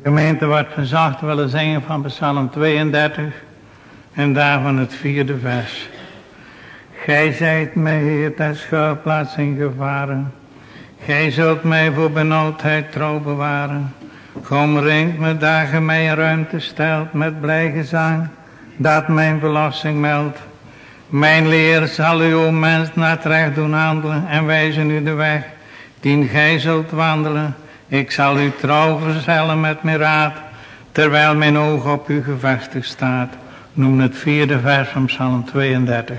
Gemeente wordt verzacht willen zingen van Psalm 32 en daarvan het 4e vers. Gij zijt mij, Heer, ter schuilplaats in gevaren. Gij zult mij voor benauwdheid trouw bewaren. Gij omringt me daar gij mij in ruimte stelt met blij gezang, dat mijn verlossing meldt. Mijn leer zal u, o mens, naar het recht doen handelen en wijzen u de weg, dien gij zult wandelen. Ik zal u trouw verzellen met mijn raad, terwijl mijn oog op u gevestigd staat. Noem het 4e vers van Psalm 32.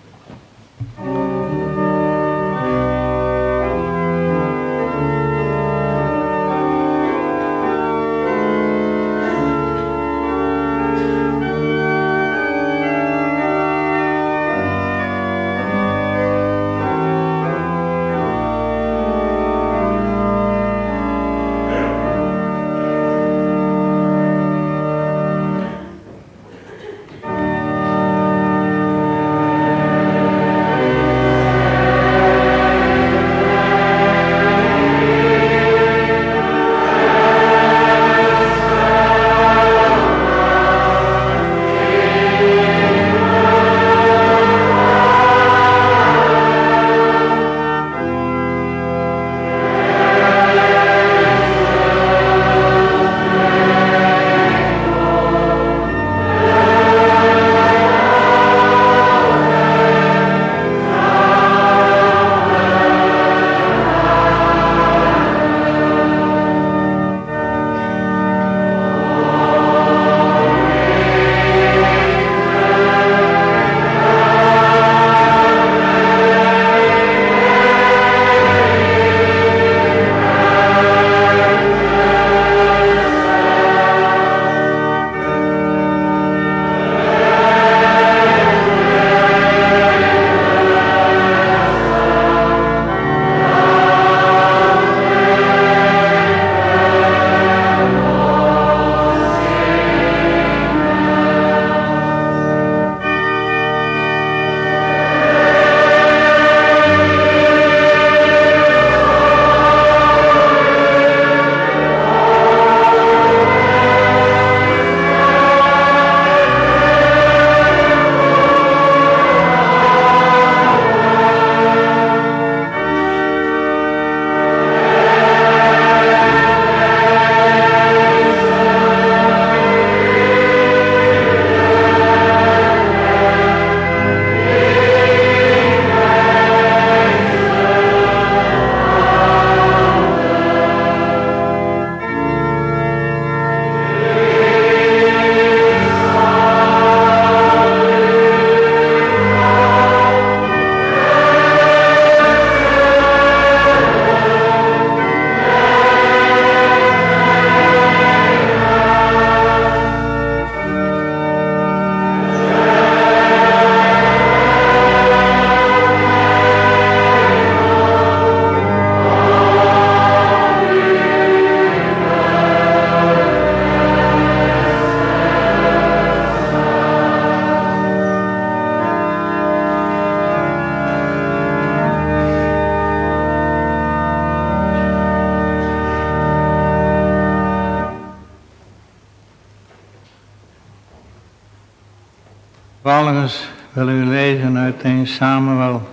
Vervolgens willen we lezen uit 1 Samuel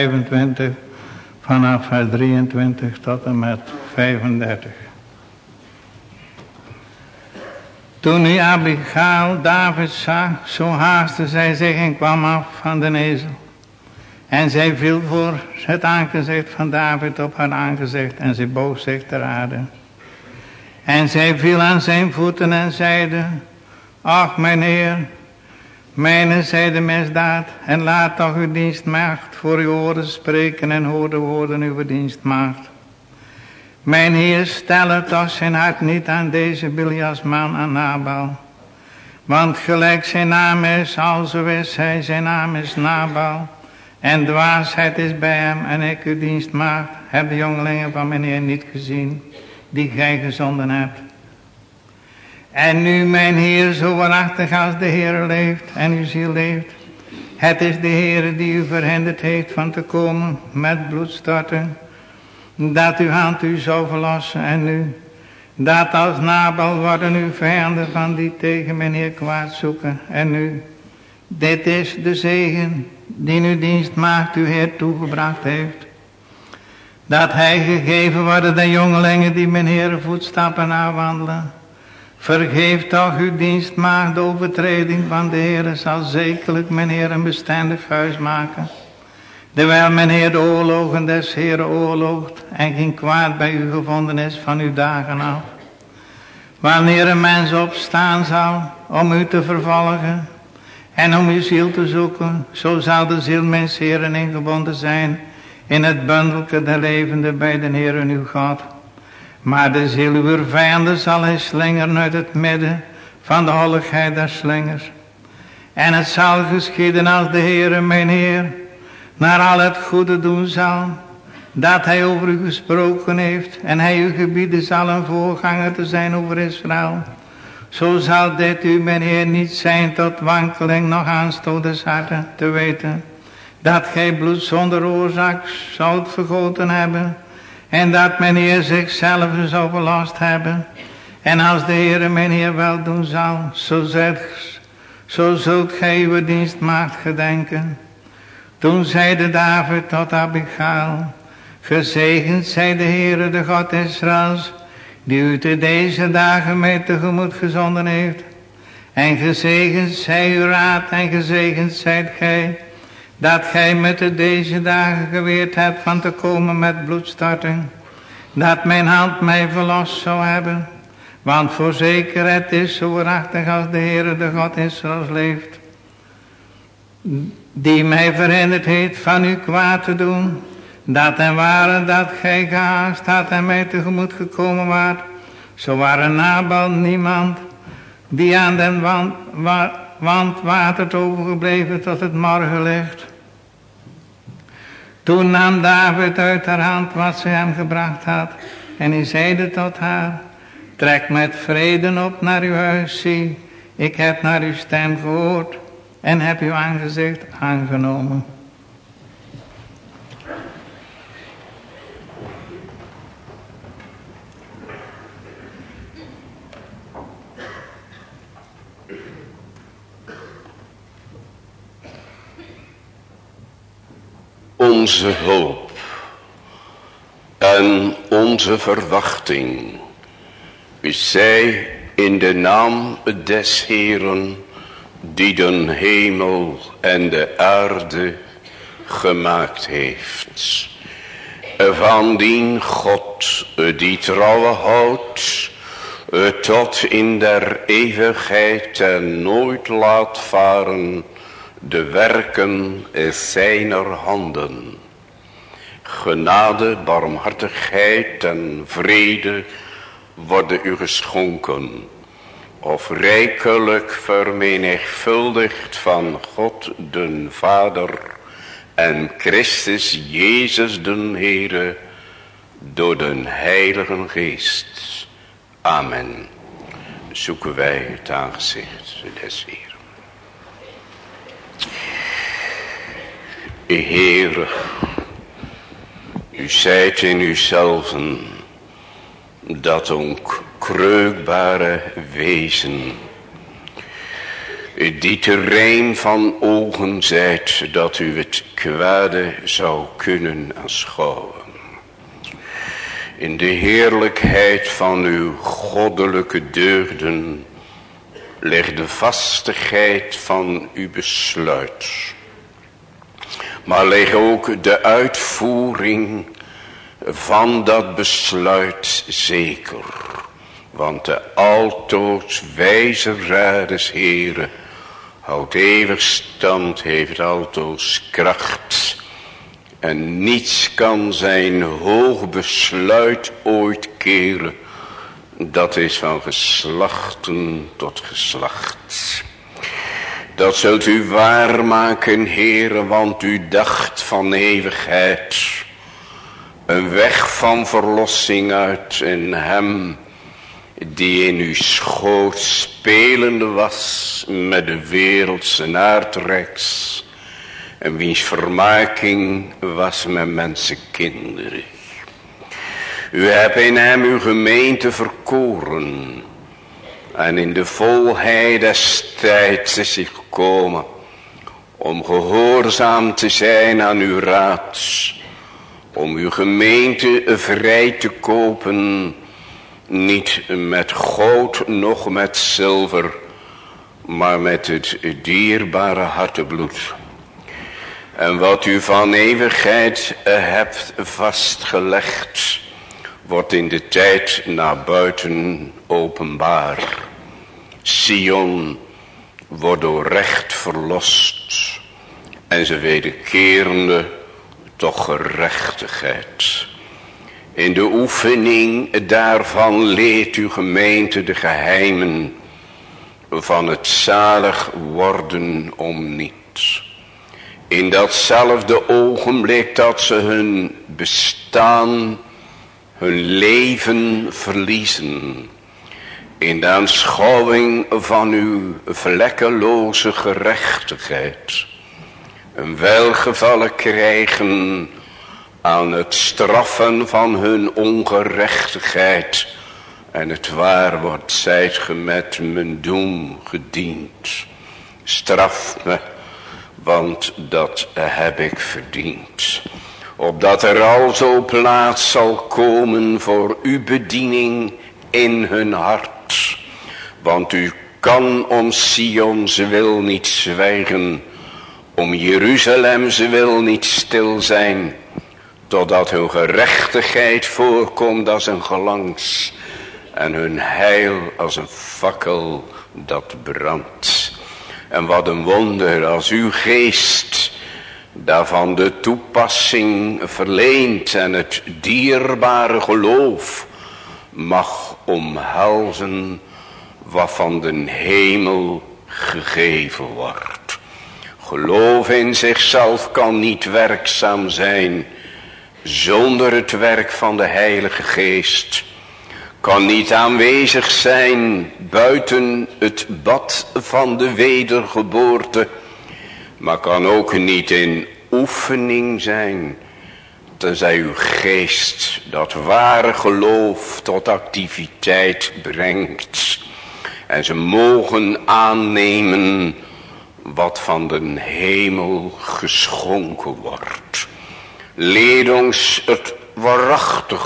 25 vanaf vers 23 tot en met 35. Toen nu Abigail David zag, zo haastte zij zich en kwam af van de ezel. En zij viel voor het aangezicht van David op haar aangezicht en zij boog zich ter aarde. En zij viel aan zijn voeten en zeide, ach mijn Heer, mijne zij de misdaad, en laat toch uw dienstmaagd voor uw oren spreken en hoor de woorden uw dienstmaagd. Mijn Heer, stel het toch zijn hart niet aan deze Biliasman aan Nabal. Want gelijk zijn naam is, alzo is hij, zijn naam is Nabal. En dwaasheid is bij hem, en ik uw dienstmaagd heb de jongelingen van mijn Heer niet gezien, die gij gezonden hebt. En nu, mijn Heer, zo waarachtig als de Heer leeft en uw ziel leeft, het is de Heer die u verhinderd heeft van te komen met bloedstorten, dat uw hand u zou verlossen. En nu, Dat als Nabal worden uw vijanden van die tegen meneer kwaad zoeken. En nu, dit is de zegen die uw dienstmaagd uw Heer toegebracht heeft. Dat hij gegeven worden de jongelingen die meneer voetstappen nawandelen. Vergeef toch uw dienstmaagd de overtreding van de Heer, zal zekerlijk meneer een bestendig huis maken. Terwijl meneer de oorlogen des Heeren oorloogt en geen kwaad bij u gevonden is van uw dagen af. Wanneer een mens opstaan zal om u te vervolgen en om uw ziel te zoeken, zo zal de ziel mijns Heeren ingebonden zijn in het bundelke der levenden bij de Heere uw God. Maar de ziel uw vijanden zal hij slingeren uit het midden van de holligheid der slingers. En het zal geschieden als de Heere mijn Heer naar al het goede doen zal, dat hij over u gesproken heeft, en hij uw gebieden zal een voorganger te zijn over Israël. Zo zal dit u, mijn Heer, niet zijn tot wankeling nog aanstoot des harten, te weten, dat gij bloed zonder oorzaak zoudt vergoten hebben, en dat mijn Heer zichzelf zou belast hebben. En als de Heere mijn Heer wel doen zal, zo zult gij uw dienstmaagd gedenken. Toen zeide David tot Abigail, gezegend zij de Heere, de God Israëls, die u te deze dagen mij tegemoet gezonden heeft. En gezegend zij uw raad en gezegend zijt gij, dat gij met de deze dagen geweerd hebt van te komen met bloedstorting, dat mijn hand mij verlost zou hebben. Want voorzeker het is zo waarachtig als de Heere, de God Israëls leeft, die mij verhinderd heeft van u kwaad te doen, dat en ware dat gij gehaast had en mij tegemoet gekomen waart, zo waren Nabal niemand die aan den wand watert overgebleven tot het morgenlicht. Toen nam David uit haar hand wat ze hem gebracht had, en hij zeide tot haar, trek met vrede op naar uw huis, zie, ik heb naar uw stem gehoord en heb uw aangezicht aangenomen. Onze hulp en onze verwachting zij in de naam des Heeren, die den hemel en de aarde gemaakt heeft. Van dien God die trouwe houdt tot in der eeuwigheid en nooit laat varen de werken zijner handen. Genade, barmhartigheid en vrede worden u geschonken, of rijkelijk vermenigvuldigd van God den Vader en Christus Jezus den Heere door den Heiligen Geest. Amen. Zoeken wij het aangezicht des Heeren. Heere, u zijt in uzelven dat onkreukbare wezen, die te rein van ogen zijt, dat u het kwade zou kunnen aanschouwen. In de heerlijkheid van uw goddelijke deugden ligt de vastigheid van uw besluit, maar ligt ook de uitvoering van dat besluit zeker. Want de altoos wijze raad des Heere houdt eeuwig stand, heeft altoos kracht. En niets kan zijn hoog besluit ooit keren. Dat is van geslachten tot geslacht. Dat zult u waarmaken, Heere, want u dacht van eeuwigheid een weg van verlossing uit in hem die in uw schoot spelende was met de wereldse aardrijks en wiens vermaking was met mensenkinderen. U hebt in hem uw gemeente verkoren. En in de volheid des tijds is hij gekomen. Om gehoorzaam te zijn aan uw raad. Om uw gemeente vrij te kopen. Niet met goud, noch met zilver. Maar met het dierbare hartebloed. En wat u van eeuwigheid hebt vastgelegd. Wordt in de tijd naar buiten openbaar. Sion wordt door recht verlost. En ze wederkerende toch gerechtigheid. In de oefening daarvan leert uw gemeente de geheimen van het zalig worden om niets. In datzelfde ogenblik dat ze hun bestaan, hun leven verliezen. In de aanschouwing van uw vlekkeloze gerechtigheid. Een welgevallen krijgen aan het straffen van hun ongerechtigheid. En het waar wordt, zijt ge met mijn doem gediend. Straf me, want dat heb ik verdiend. Opdat er alzo plaats zal komen voor uw bediening in hun hart. Want u kan om Sion's wil niet zwijgen. Om Jeruzalem's wil niet stil zijn. Totdat hun gerechtigheid voorkomt als een glans. En hun heil als een fakkel dat brandt. En wat een wonder als uw geest daarvan de toepassing verleent. En het dierbare geloof mag omhelzen wat van den hemel gegeven wordt. Geloof in zichzelf kan niet werkzaam zijn zonder het werk van de Heilige Geest. Kan niet aanwezig zijn buiten het bad van de wedergeboorte. Maar kan ook niet in oefening zijn. Tenzij uw geest dat ware geloof tot activiteit brengt. En ze mogen aannemen wat van den hemel geschonken wordt. Leer ons het waarachtig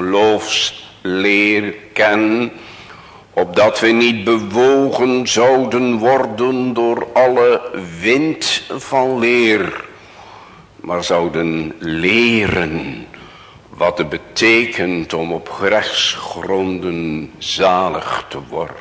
geloofsleer kennen. Opdat we niet bewogen zouden worden door alle wind van leer. Maar zouden leren wat het betekent om op rechtsgronden zalig te worden.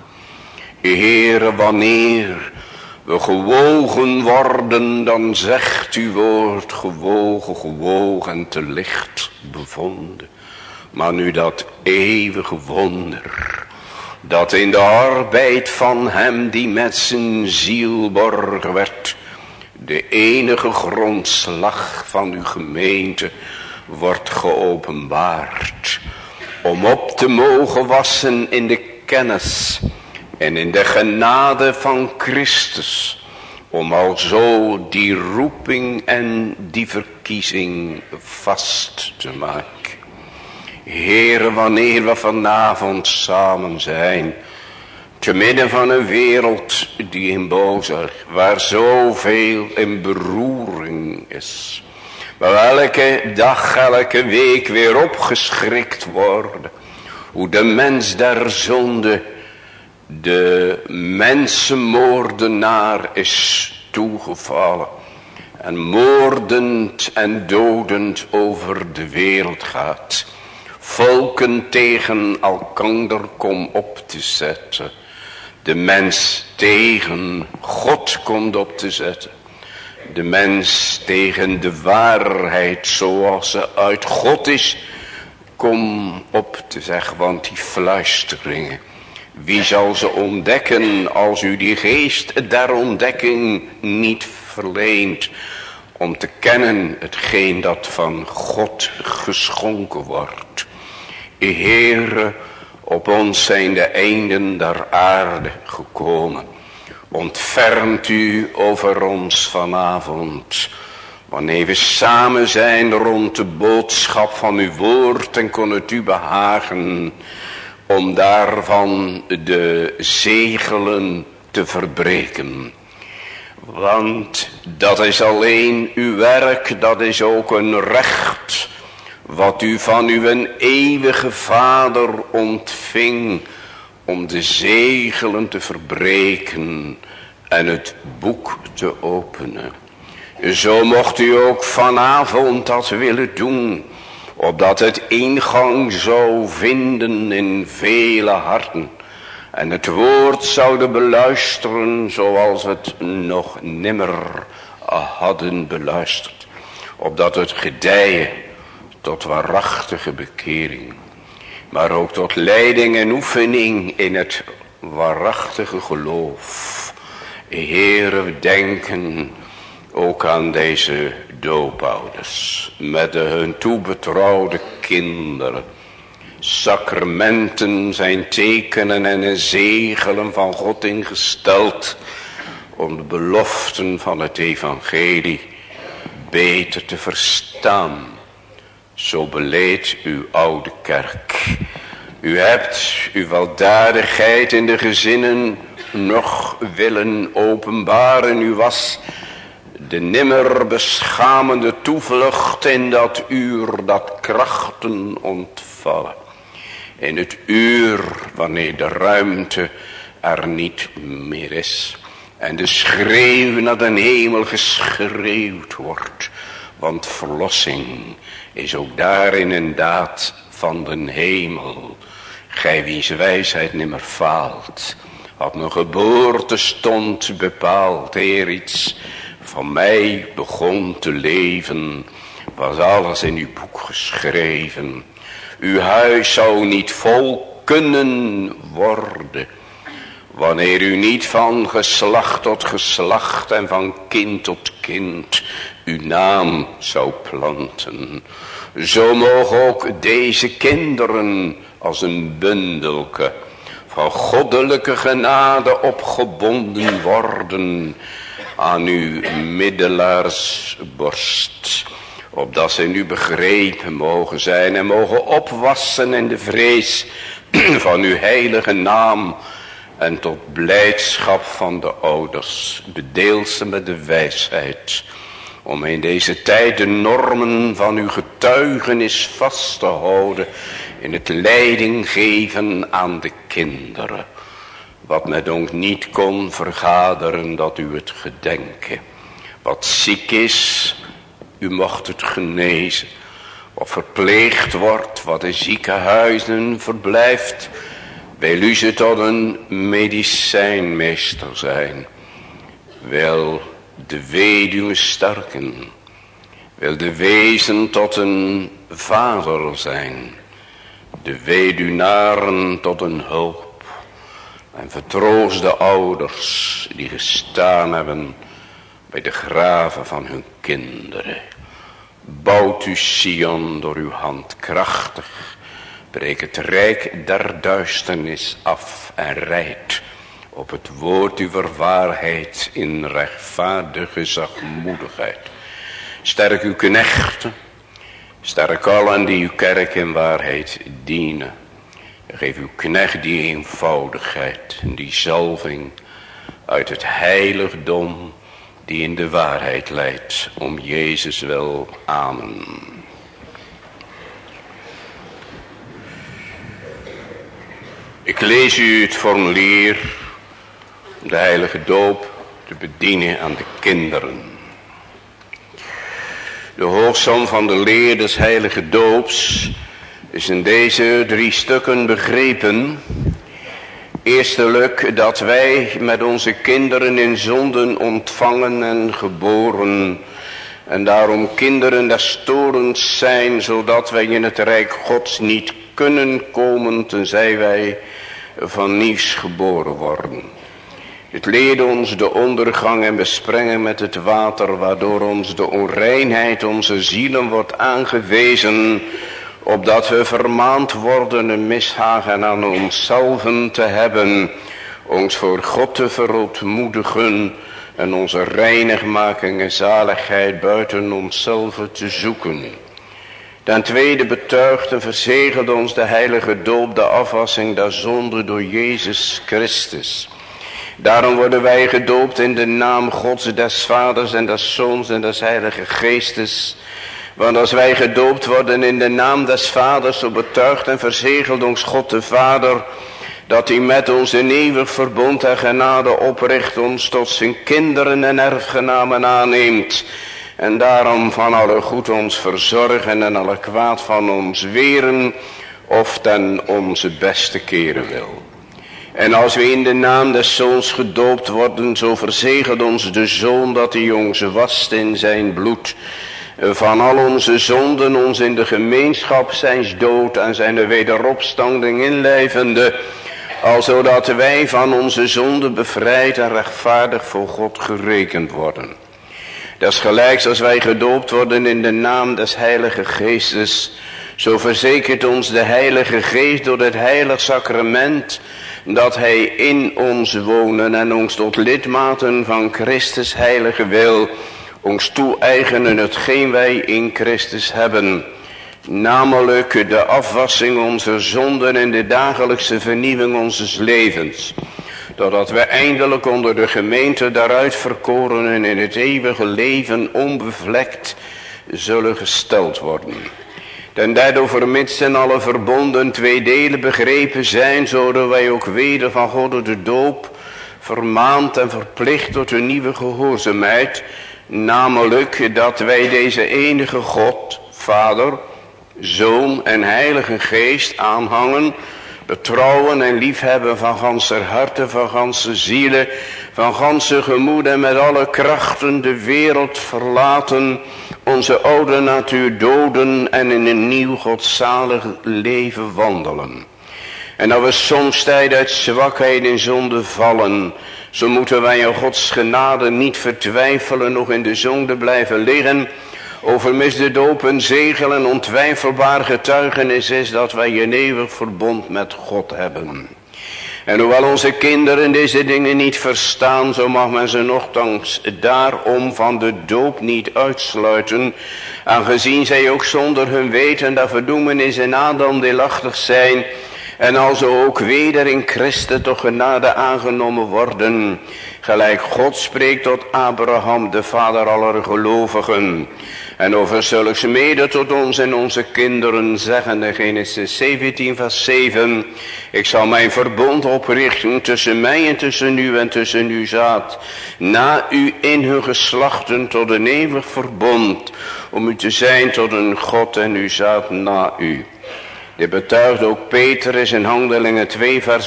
Heere, wanneer we gewogen worden, dan zegt uw woord gewogen, gewogen en te licht bevonden. Maar nu dat eeuwige wonder, dat in de arbeid van hem die met zijn ziel borg werd, de enige grondslag van uw gemeente wordt geopenbaard. Om op te mogen wassen in de kennis en in de genade van Christus. Om alzo die roeping en die verkiezing vast te maken. Heere, wanneer we vanavond samen zijn, te midden van een wereld die in boosheid, waar zoveel in beroering is. Waar elke dag, elke week weer opgeschrikt worden. Hoe de mens der zonde, de mensenmoordenaar is toegevallen. En moordend en dodend over de wereld gaat. Volken tegen elkander kom op te zetten. De mens tegen God komt op te zetten. De mens tegen de waarheid zoals ze uit God is, kom op te zeggen. Want die fluisteringen, wie zal ze ontdekken als u die geest der ontdekking niet verleent. Om te kennen hetgeen dat van God geschonken wordt. Heere, op ons zijn de einden der aarde gekomen. Ontfermt u over ons vanavond. Wanneer we samen zijn rond de boodschap van uw woord en kon het u behagen om daarvan de zegelen te verbreken. Want dat is alleen uw werk, dat is ook een recht wat u van uw eeuwige Vader ontving om de zegelen te verbreken en het boek te openen. Zo mocht u ook vanavond dat willen doen, opdat het ingang zou vinden in vele harten. En het woord zouden beluisteren zoals we het nog nimmer hadden beluisterd. Opdat het gedijen tot waarachtige bekering. Maar ook tot leiding en oefening in het waarachtige geloof. Heere, we denken ook aan deze doopouders. Met de hun toebetrouwde kinderen. Sacramenten zijn tekenen en zegelen van God ingesteld. Om de beloften van het evangelie beter te verstaan. Zo beleed uw oude kerk. U hebt uw weldadigheid in de gezinnen nog willen openbaren. U was de nimmer beschamende toevlucht in dat uur dat krachten ontvallen. In het uur wanneer de ruimte er niet meer is. En de schreeuw naar de hemel geschreeuwd wordt. Want verlossing is ook daarin een daad van de hemel. Gij wiens wijsheid nimmer faalt. Had mijn geboortestond bepaald. Eer iets van mij begon te leven. Was alles in uw boek geschreven. Uw huis zou niet vol kunnen worden. Wanneer u niet van geslacht tot geslacht en van kind tot kind uw naam zou planten. Zo mogen ook deze kinderen als een bundelke van goddelijke genade opgebonden worden aan uw middelaarsborst. Opdat zij nu begrepen mogen zijn en mogen opwassen in de vrees van uw heilige naam. En tot blijdschap van de ouders bedeel ze met de wijsheid. Om in deze tijd de normen van uw getuigenis vast te houden. In het leiding geven aan de kinderen. Wat met ons niet kon vergaderen, dat u het gedenken. Wat ziek is, u mocht het genezen. Wat verpleegd wordt, wat in ziekenhuizen verblijft. Wil u ze tot een medicijnmeester zijn. Wil de weduwe sterken. Wil de wezen tot een vader zijn. De weduwnaren tot een hulp. En vertroost de ouders die gestaan hebben bij de graven van hun kinderen. Bouwt u Sion door uw hand krachtig. Breek het rijk der duisternis af en rijdt op het woord uw waarheid in rechtvaardige zachtmoedigheid. Sterk uw knechten, sterk allen die uw kerk in waarheid dienen. Geef uw knecht die eenvoudigheid en die zalving uit het heiligdom die in de waarheid leidt. Om Jezus wil. Amen. Ik lees u het formulier om de heilige doop te bedienen aan de kinderen. De hoofdsom van de leer des heilige doops is in deze 3 stukken begrepen. Eerstelijk dat wij met onze kinderen in zonden ontvangen en geboren. En daarom kinderen des torens zijn, zodat wij in het rijk Gods niet kunnen komen tenzij wij van nieuws geboren worden. Het leerde ons de ondergang en besprengen met het water, waardoor ons de onreinheid onze zielen wordt aangewezen, opdat we vermaand worden een mishagen aan onszelven te hebben, ons voor God te verootmoedigen, en onze reinigmaking en zaligheid buiten onszelf te zoeken. Ten tweede betuigt en verzegelt ons de heilige doop, de afwassing der zonde door Jezus Christus. Daarom worden wij gedoopt in de naam Gods, des Vaders en des Zoons en des Heilige Geestes. Want als wij gedoopt worden in de naam des Vaders, zo betuigt en verzegelt ons God de Vader, dat hij met ons een eeuwig verbond en genade opricht, ons tot zijn kinderen en erfgenamen aanneemt. En daarom van alle goed ons verzorgen en alle kwaad van ons weren, of ten onze beste keren wil. En als we in de naam des Zoons gedoopt worden, zo verzegelt ons de Zoon dat hij ons wast in zijn bloed. Van al onze zonden ons in de gemeenschap zijns dood en zijn wederopstanding inlijvende, alzodat wij van onze zonden bevrijd en rechtvaardig voor God gerekend worden. Desgelijks als wij gedoopt worden in de naam des Heilige Geestes, zo verzekert ons de Heilige Geest door het heilig sacrament, dat hij in ons wonen en ons tot lidmaten van Christus heilige wil, ons toe-eigenen hetgeen wij in Christus hebben. Namelijk de afwassing onze zonden en de dagelijkse vernieuwing onzes levens. Totdat we eindelijk onder de gemeente daaruit verkorenen in het eeuwige leven onbevlekt zullen gesteld worden. Ten derde vermits in alle verbonden twee delen begrepen zijn, zodat wij ook weder van God door de doop vermaand en verplicht tot een nieuwe gehoorzaamheid, namelijk dat wij deze enige God, Vader, Zoon en Heilige Geest aanhangen, betrouwen en liefhebben van ganser harte, van ganse zielen, van ganse gemoed en met alle krachten de wereld verlaten, onze oude natuur doden en in een nieuw godzalig leven wandelen. En dat we soms tijd uit zwakheid in zonde vallen, zo moeten wij in Gods genade niet vertwijfelen, nog in de zonde blijven liggen. Overmis de doop een zegel en ontwijfelbaar getuigenis is dat wij een eeuwig verbond met God hebben. En hoewel onze kinderen deze dingen niet verstaan, zo mag men ze nochtans daarom van de doop niet uitsluiten, aangezien zij ook zonder hun weten dat verdoemenis in Adam deelachtig zijn, en alzo ook weder in Christus tot genade aangenomen worden, gelijk God spreekt tot Abraham, de vader aller gelovigen. En over zulks mede tot ons en onze kinderen zeggende, Genesis 17 vers 7. Ik zal mijn verbond oprichten tussen mij en tussen uw zaad, na u in hun geslachten tot een eeuwig verbond, om u te zijn tot een God en uw zaad na u. Dit betuigt ook Petrus in Handelingen 2 vers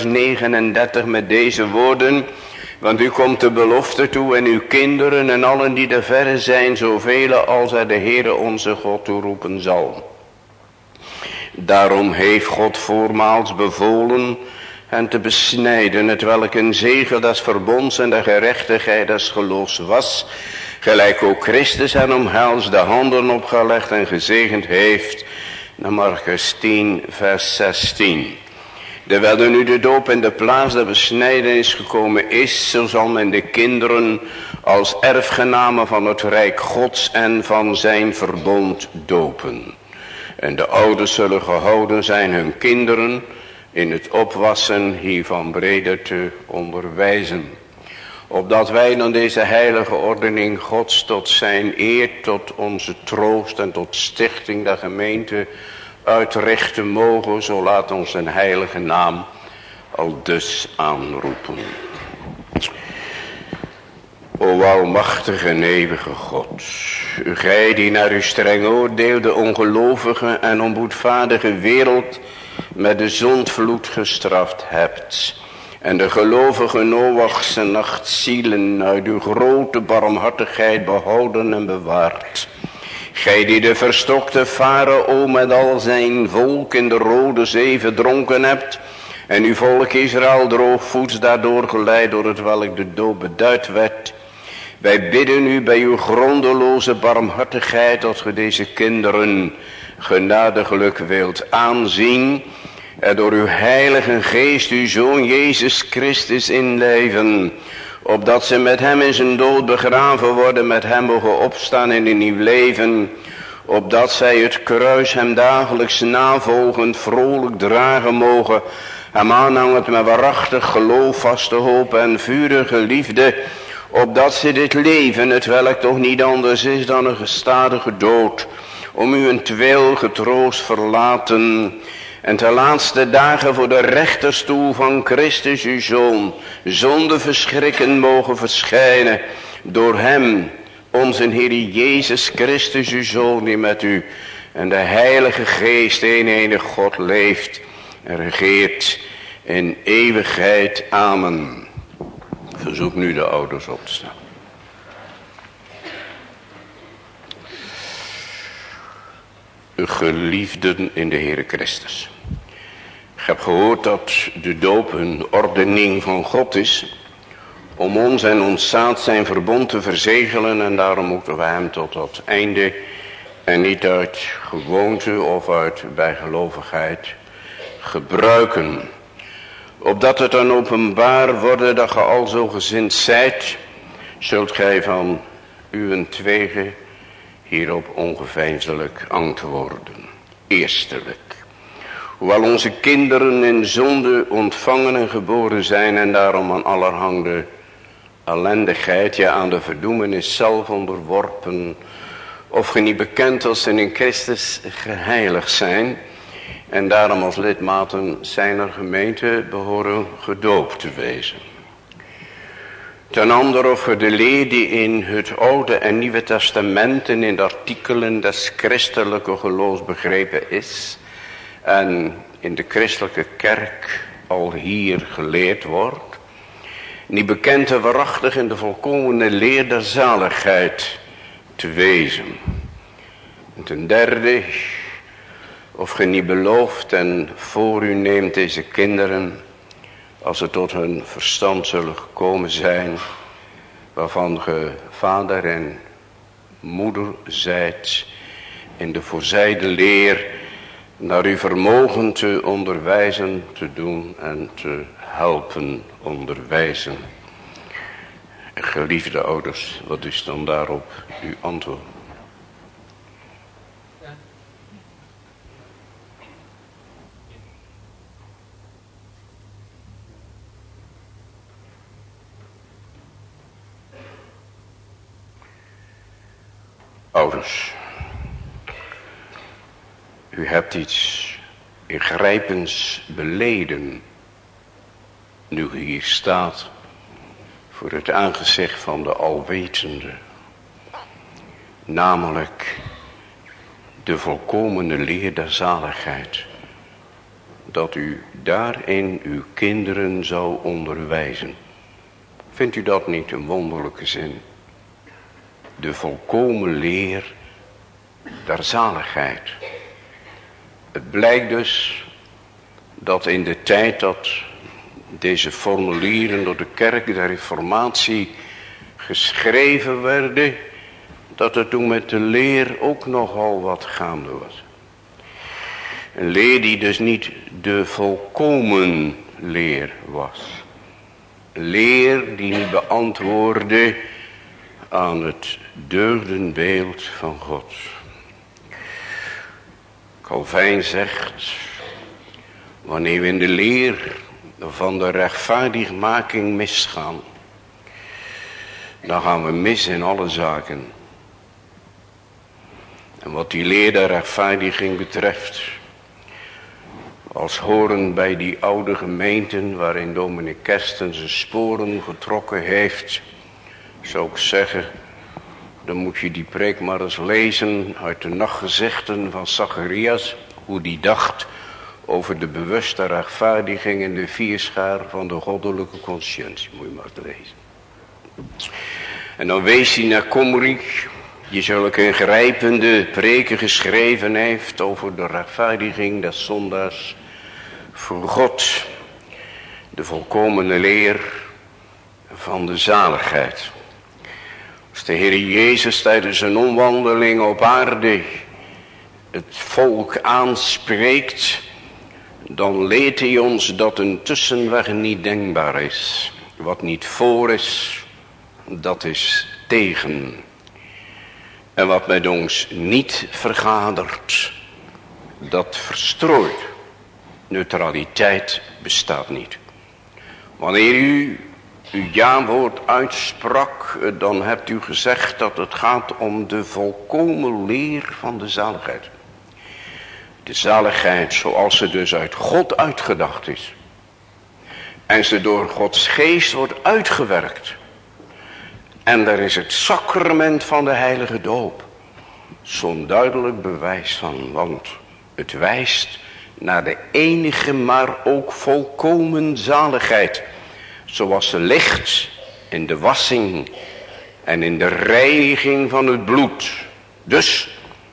39 met deze woorden. Want u komt de belofte toe en uw kinderen en allen die er verre zijn, zoveel als er de Heere onze God toeroepen zal. Daarom heeft God voormaals bevolen hen te besnijden, het welk een zegel des verbonds en de gerechtigheid des geloofs was, gelijk ook Christus hen omhels de handen opgelegd en gezegend heeft, naar Markus 10 vers 16. Terwijl er nu de doop in de plaats der besnijdenis gekomen is, zo zal men de kinderen als erfgenamen van het Rijk Gods en van zijn verbond dopen. En de ouders zullen gehouden zijn hun kinderen in het opwassen hiervan breder te onderwijzen. Opdat wij dan deze heilige ordening Gods tot zijn eer, tot onze troost en tot stichting der gemeente uitrichten mogen, zo laat ons een heilige naam al dus aanroepen. O almachtige en eeuwige God, gij die naar uw streng oordeel de ongelovige en onboedvaardige wereld met de zondvloed gestraft hebt, en de gelovige Noachse nachtzielen uit uw grote barmhartigheid behouden en bewaard. Gij die de verstokte Farao met al zijn volk in de Rode Zee verdronken hebt, en uw volk Israël droogvoets daardoor geleid door het welk de dood beduid werd. Wij bidden u bij uw grondeloze barmhartigheid dat ge deze kinderen genadiglijk wilt aanzien, en door uw heilige geest uw Zoon Jezus Christus inleven, opdat ze met hem in zijn dood begraven worden, met hem mogen opstaan in een nieuw leven, opdat zij het kruis hem dagelijks navolgend vrolijk dragen mogen, hem aanhangend met waarachtig geloof, vaste hoop en vurige liefde, opdat ze dit leven, het welk toch niet anders is dan een gestadige dood, om uwentwil getroost verlaten, en ten laatste dagen voor de rechterstoel van Christus uw Zoon, zonder verschrikken mogen verschijnen, door hem, onze Heer Jezus Christus uw Zoon, die met u en de Heilige Geest een enig God leeft en regeert in eeuwigheid. Amen. Verzoek nu de ouders op te staan. Geliefden in de Heere Christus. Ik heb gehoord dat de doop een ordening van God is, om ons en ons zaad zijn verbond te verzegelen, en daarom moeten we hem tot dat einde en niet uit gewoonte of uit bijgelovigheid gebruiken. Opdat het dan openbaar worden dat ge al zo gezind zijt, zult gij van uwentwege hierop ongeveinselijk antwoorden. Eerstelijk, hoewel onze kinderen in zonde ontvangen en geboren zijn en daarom aan allerhande ellendigheid, ja aan de verdoemenis zelf onderworpen, of ge niet bekend als ze in Christus geheiligd zijn, en daarom als lidmaten zijner gemeente behoren gedoopt te wezen. Ten andere of ge de leer die in het Oude en Nieuwe Testament en in de artikelen des christelijke geloofs begrepen is, en in de christelijke kerk al hier geleerd wordt, niet bekend en waarachtig in de volkomene leer der zaligheid te wezen. En ten derde, of ge niet belooft en voor u neemt deze kinderen, als ze tot hun verstand zullen gekomen zijn, waarvan ge vader en moeder zijt, in de voorzijde leer naar uw vermogen te onderwijzen, te doen en te helpen onderwijzen. Geliefde ouders, wat is dan daarop uw antwoord? Ouders, u hebt iets ingrijpends beleden, nu u hier staat voor het aangezicht van de Alwetende, namelijk de volkomene leer der zaligheid, dat u daarin uw kinderen zou onderwijzen. Vindt u dat niet een wonderlijke zin? De volkomen leer der zaligheid. Het blijkt dus dat in de tijd dat deze formulieren door de kerk der reformatie geschreven werden, dat er toen met de leer ook nogal wat gaande was. Een leer die dus niet de volkomen leer was. Een leer die niet beantwoordde aan het deugdenbeeld van God. Calvijn zegt, wanneer we in de leer van de rechtvaardigmaking misgaan, dan gaan we mis in alle zaken. En wat die leer der rechtvaardiging betreft, als horen bij die oude gemeenten waarin dominee Kersten zijn sporen getrokken heeft, zou ik zeggen, dan moet je die preek maar eens lezen uit de nachtgezichten van Zacharias, hoe die dacht over de bewuste rechtvaardiging in de vierschaar van de goddelijke conscientie. Moet je maar eens lezen. En dan wees hij naar Komrich, die zulke ingrijpende preken geschreven heeft over de rechtvaardiging des zondaars voor God. De volkomene leer van de zaligheid. Als de Heer Jezus tijdens een omwandeling op aarde het volk aanspreekt, dan leert hij ons dat een tussenweg niet denkbaar is. Wat niet voor is, dat is tegen. En wat met ons niet vergadert, dat verstrooit. Neutraliteit bestaat niet. Wanneer u uw ja-woord uitsprak, dan hebt u gezegd dat het gaat om de volkomen leer van de zaligheid. De zaligheid zoals ze dus uit God uitgedacht is. En ze door Gods geest wordt uitgewerkt. En daar is het sacrament van de heilige doop zo'n duidelijk bewijs van. Want het wijst naar de enige maar ook volkomen zaligheid. Zoals ze ligt in de wassing en in de reiniging van het bloed. Dus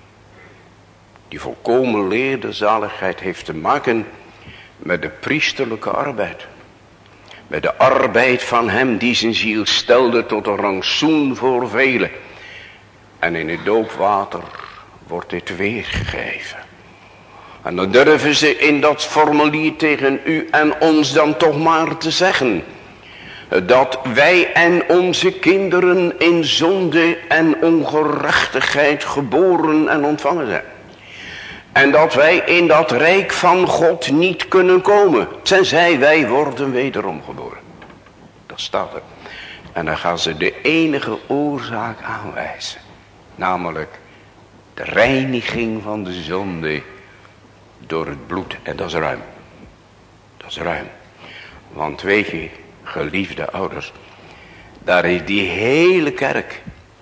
die volkomen leer, de zaligheid, heeft te maken met de priesterlijke arbeid. Met de arbeid van hem die zijn ziel stelde tot een rantsoen voor velen. En in het doopwater wordt dit weergegeven. En dan durven ze in dat formulier tegen u en ons dan toch maar te zeggen. Dat wij en onze kinderen in zonde en ongerechtigheid geboren en ontvangen zijn. En dat wij in dat rijk van God niet kunnen komen. Tenzij wij worden wederom geboren. Dat staat er. En dan gaan ze de enige oorzaak aanwijzen. Namelijk de reiniging van de zonde door het bloed. En dat is ruim. Dat is ruim. Want weet je, geliefde ouders, daar is die hele kerk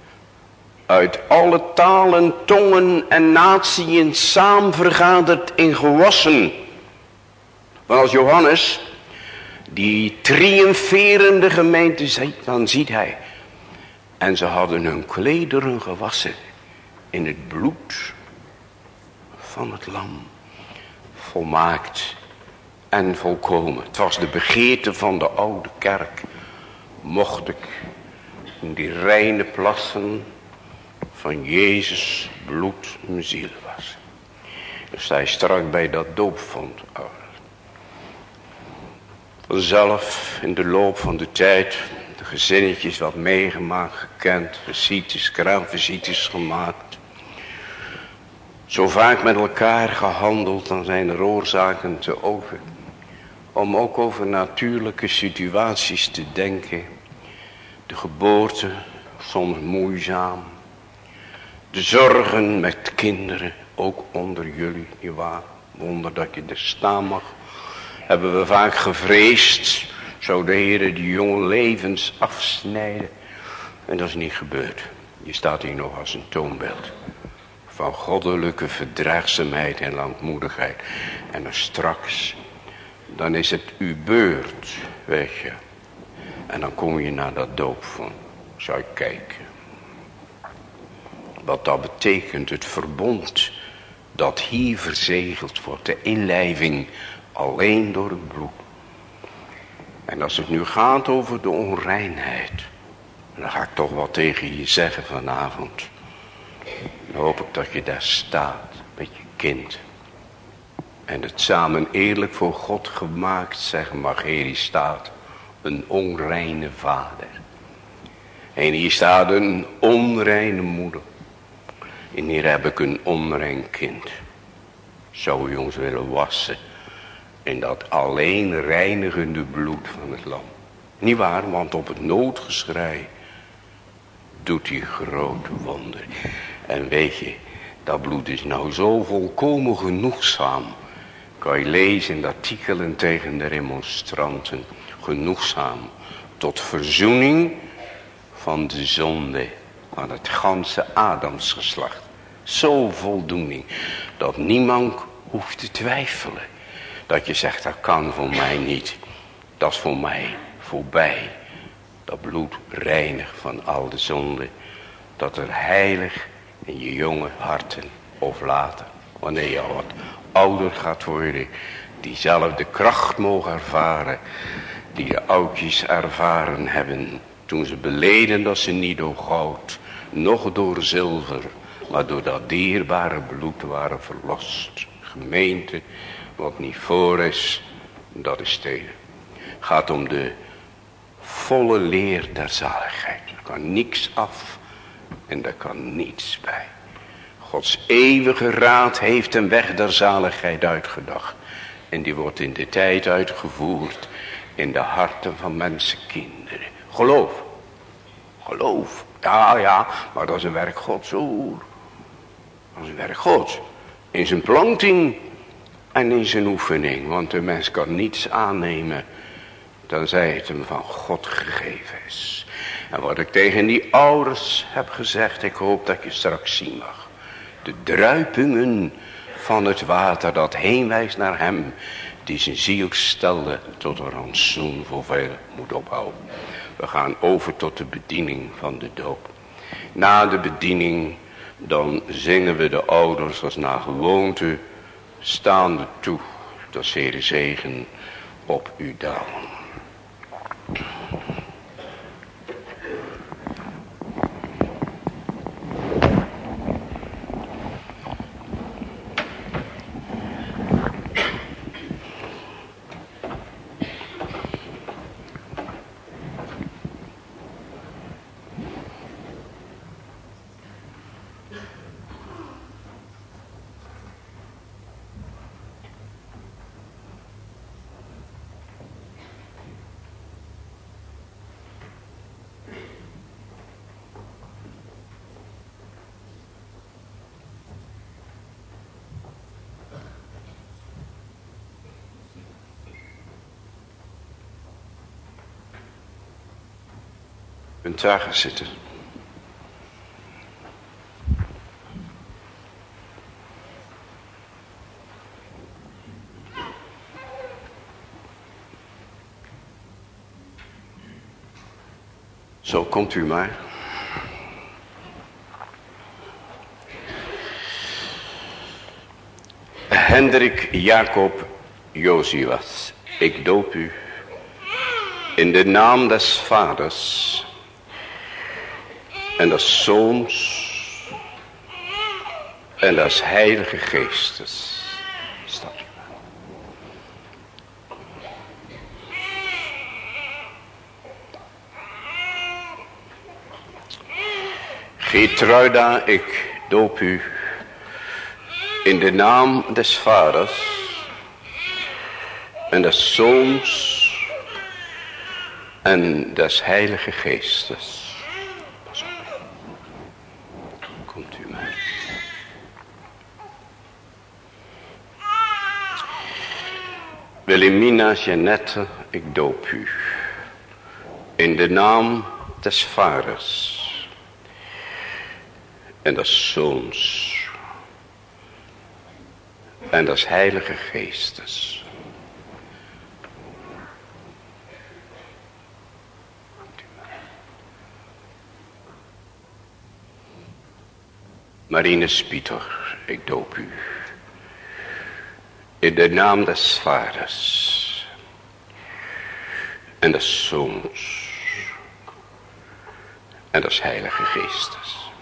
uit alle talen, tongen en natieën samen vergaderd in gewassen. Want als Johannes die triomferende gemeente ziet, dan ziet hij. En ze hadden hun klederen gewassen in het bloed van het lam. Volmaakt en volkomen. Het was de begeerte van de oude kerk. Mocht ik in die reine plassen van Jezus bloed mijn ziel wassen. Dus hij strak bij dat doopvond. Zelf in de loop van de tijd de gezinnetjes wat meegemaakt, gekend, visites, kraamvisites gemaakt. Zo vaak met elkaar gehandeld, dan zijn er oorzaken te over. Om ook over natuurlijke situaties te denken. De geboorte, soms moeizaam. De zorgen met kinderen, ook onder jullie, nietwaar? Wonder dat je er staan mag. Hebben we vaak gevreesd, zou de Heer die jonge levens afsnijden. En dat is niet gebeurd. Je staat hier nog als een toonbeeld van goddelijke verdraagzaamheid en langmoedigheid. En dan straks, dan is het uw beurt, weet je. En dan kom je naar dat doopvond. Zou je kijken. Wat dat betekent, het verbond dat hier verzegeld wordt. De inlijving alleen door het bloed. En als het nu gaat over de onreinheid, dan ga ik toch wat tegen je zeggen vanavond. Dan hoop ik dat je daar staat met je kind. En het samen eerlijk voor God gemaakt zeggen mag. Hier staat een onreine vader. En hier staat een onreine moeder. En hier heb ik een onrein kind. Zou u ons willen wassen in dat alleen reinigende bloed van het lam. Niet waar, want op het noodgeschrei doet hij grote wonderen. En weet je, dat bloed is nou zo volkomen genoegzaam. Kan je lezen in de artikelen tegen de remonstranten. Genoegzaam tot verzoening van de zonde van het ganse Adamsgeslacht. Zo voldoening dat niemand hoeft te twijfelen. Dat je zegt, dat kan voor mij niet. Dat is voor mij voorbij. Dat bloed reinigt van al de zonde. Dat er heilig in je jonge harten of later, wanneer je al wat ouder gaat worden, diezelfde kracht mogen ervaren die de oudjes ervaren hebben toen ze beleden dat ze niet door goud, noch door zilver, maar door dat dierbare bloed waren verlost. Gemeente, wat niet voor is, dat is tegen. Gaat om de volle leer der zaligheid. Er kan niks af en er kan niets bij. Gods eeuwige raad heeft een weg der zaligheid uitgedacht. En die wordt in de tijd uitgevoerd in de harten van mensenkinderen. Geloof. Geloof. Ja, maar dat is een werk Gods hoor. Dat is een werk Gods. In zijn planting en in zijn oefening. Want de mens kan niets aannemen tenzij het hem van God gegeven is. En wat ik tegen die ouders heb gezegd, ik hoop dat je straks zien mag. De druipingen van het water dat heenwijst naar hem, die zijn ziel stelde tot een rantsoen voor veel moet ophouden. We gaan over tot de bediening van de doop. Na de bediening dan zingen we de ouders als naar gewoonte staande toe. Dat is Heere zegen op u dalen. Kunt daar gaan zitten. Zo komt u maar. Hendrik Jacob Josias, ik doop u in de naam des Vaders en des Zoons en des Heilige Geestes. Stap u maar. Geertruida, ik doop u in de naam des Vaders en des Zoons en des Heilige Geestes. Pas op. Komt u maar. Wilhelmina Jeannette, ik doop u in de naam des Vaders en des Zoons en des Heilige Geestes. Marinus Pieter, ik doop u in de naam des Vaders en des Zoons en des Heilige Geestes.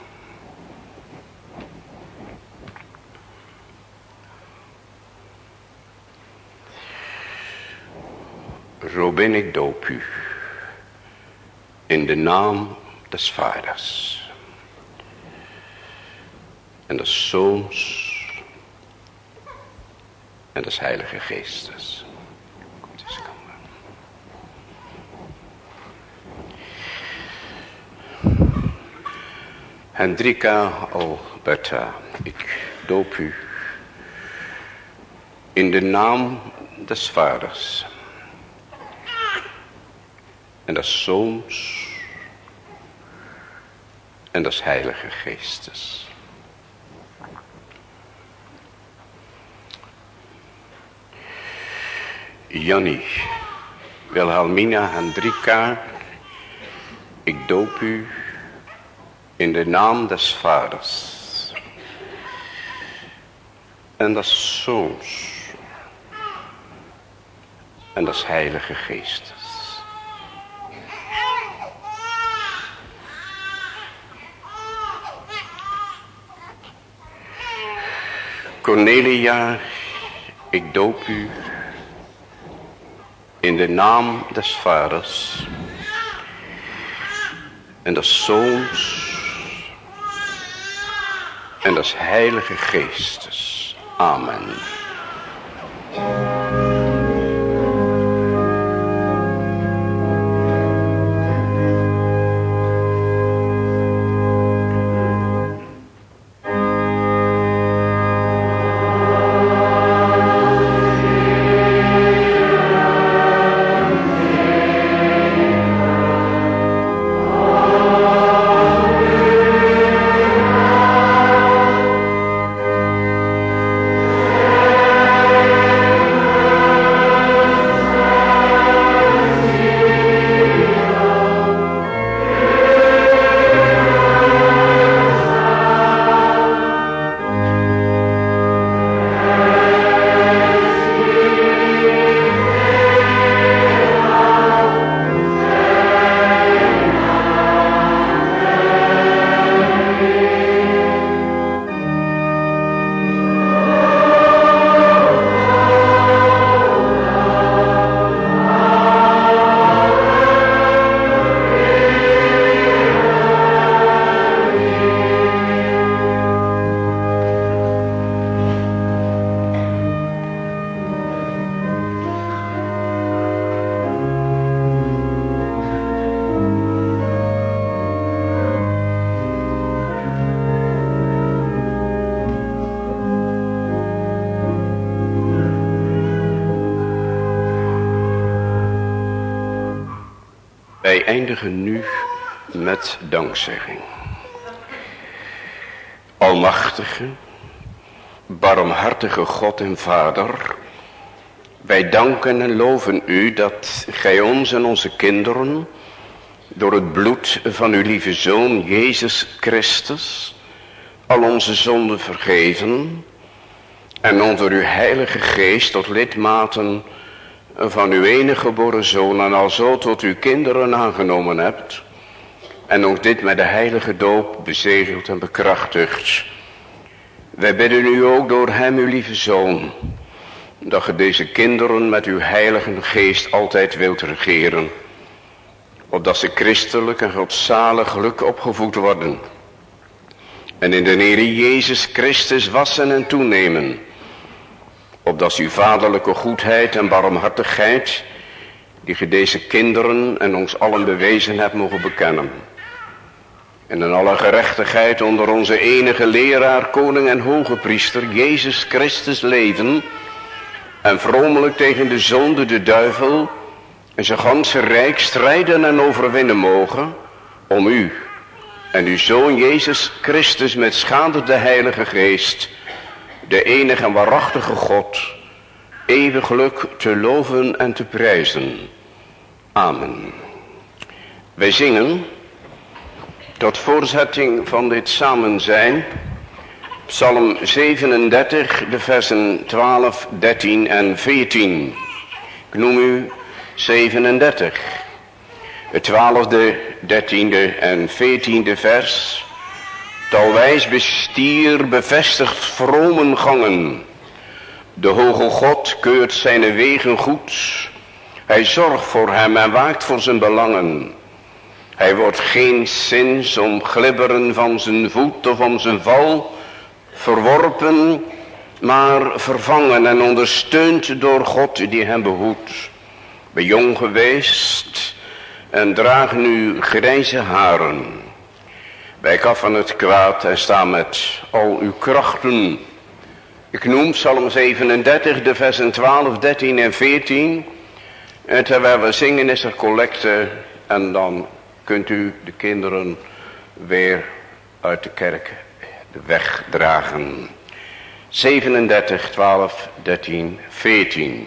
Robin, ik doop u in de naam des Vaders en des Zoons en des Heilige Geestes. Komt eens, kom maar. Hendrika Alberta, ik doop u in de naam des Vaders en des Zoons en des Heilige Geestes. Jannie, Wilhelmina Hendrika, ik doop u in de naam des Vaders en des Zoons en des Heilige Geestes. Cornelia, ik doop u in de naam des Vaders en des Zoons en des Heilige Geestes. Amen. Wij eindigen nu met dankzegging. Almachtige, barmhartige God en Vader, wij danken en loven u dat gij ons en onze kinderen door het bloed van uw lieve Zoon Jezus Christus al onze zonden vergeven en onder uw Heilige Geest tot lidmaten van uw enige geboren Zoon en alzo tot uw kinderen aangenomen hebt en ook dit met de heilige doop bezegeld en bekrachtigd. Wij bidden u ook door hem, uw lieve Zoon, dat ge deze kinderen met uw heilige geest altijd wilt regeren, opdat ze christelijk en godzalig opgevoed worden en in de Heere Jezus Christus wassen en toenemen, opdat uw vaderlijke goedheid en barmhartigheid, die ge deze kinderen en ons allen bewezen hebt, mogen bekennen. En in alle gerechtigheid onder onze enige leraar, koning en hoge priester, Jezus Christus leven, en vromelijk tegen de zonde, de duivel, en zijn ganse rijk strijden en overwinnen mogen, om u en uw Zoon Jezus Christus met schade de Heilige Geest, de enige en waarachtige God, eeuwiglijk te loven en te prijzen. Amen. Wij zingen tot voorzetting van dit samenzijn Psalm 37, de versen 12, 13 en 14. Ik noem u 37. Het 12e, 13e en 14e vers. Talwijs bestier bevestigt vromen gangen. De hoge God keurt zijn wegen goed. Hij zorgt voor hem en waakt voor zijn belangen. Hij wordt geen zins om glibberen van zijn voet of om zijn val verworpen, maar vervangen en ondersteund door God die hem behoedt. Ben jong geweest en draag nu grijze haren. Wijk af van het kwaad en sta met al uw krachten. Ik noem Psalm 37, de versen 12, 13 en 14. En terwijl we zingen is er collecte en dan kunt u de kinderen weer uit de kerk de weg dragen. 37, 12, 13, 14.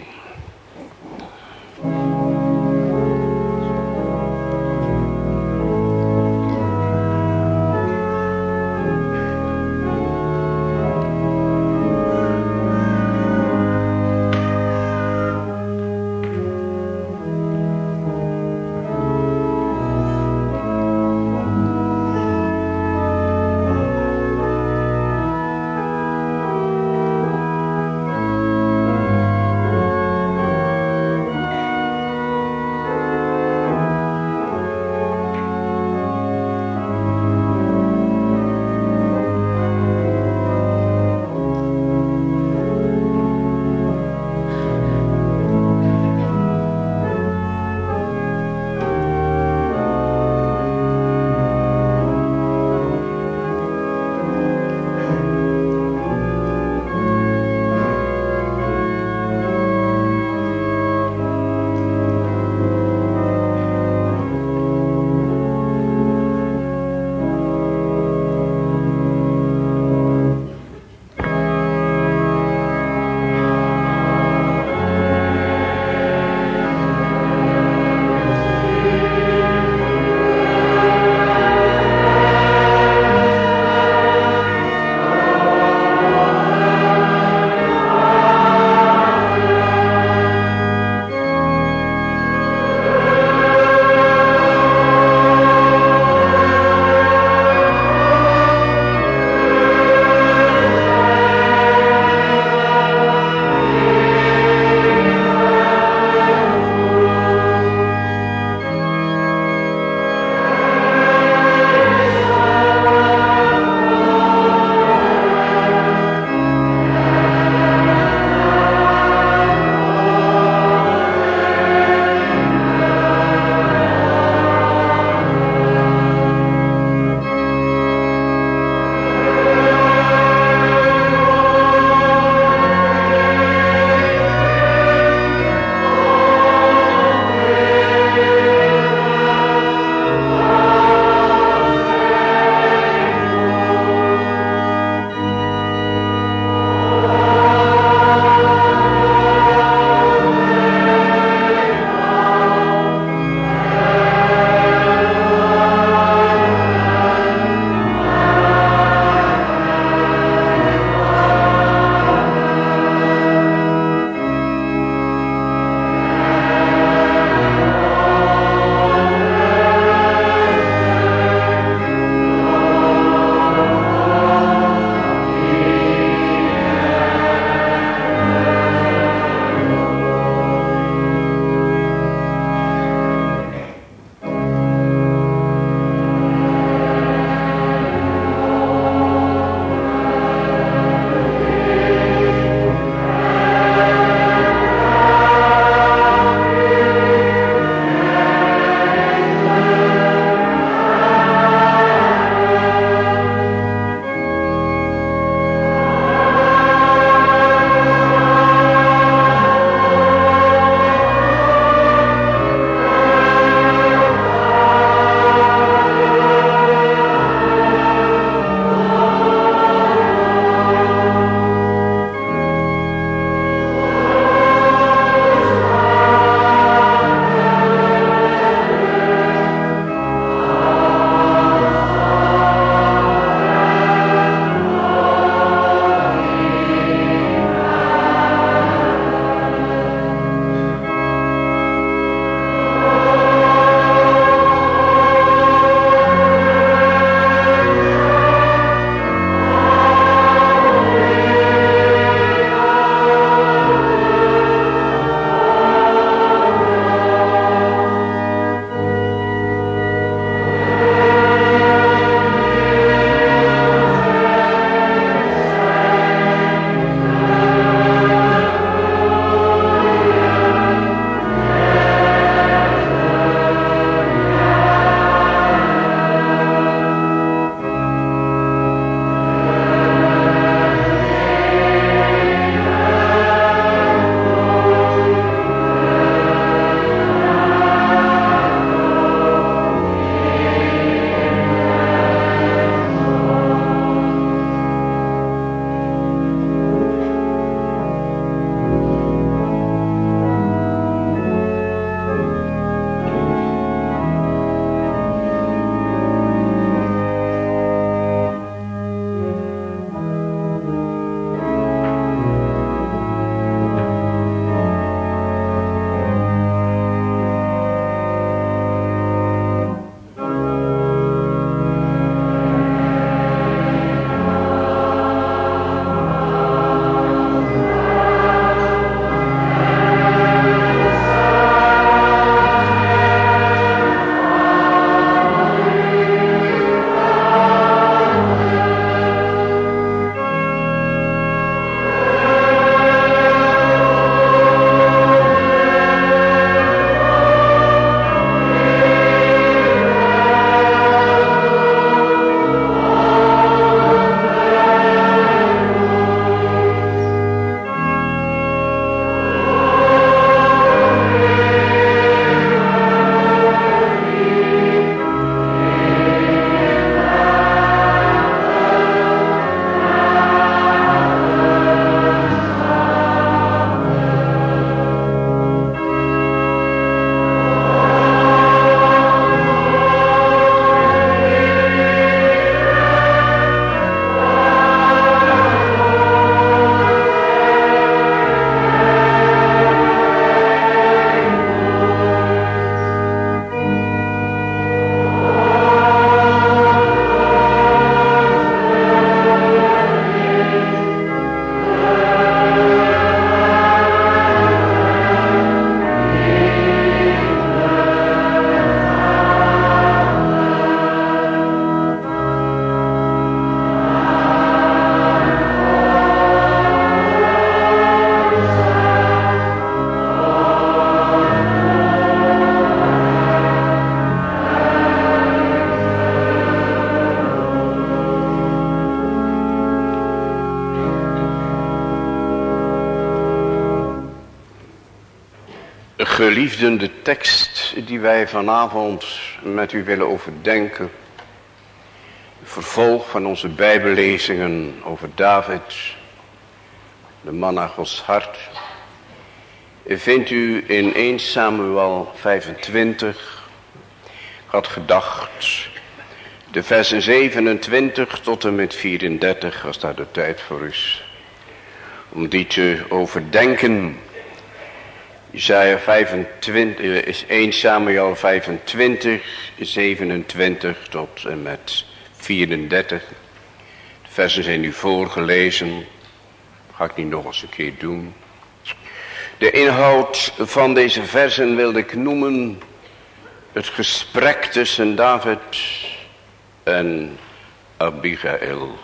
Geliefden, de tekst die wij vanavond met u willen overdenken, vervolg van onze bijbellezingen over David, de man naar Gods hart, vindt u in 1 Samuel 25. Ik had gedacht, de versen 27 tot en met 34, als daar de tijd voor is, om die te overdenken. Isaiah 25 is 1 Samuel 25, 27 tot en met 34. De versen zijn nu voorgelezen. Dat ga ik niet nog eens een keer doen. De inhoud van deze versen wilde ik noemen het gesprek tussen David en Abigail.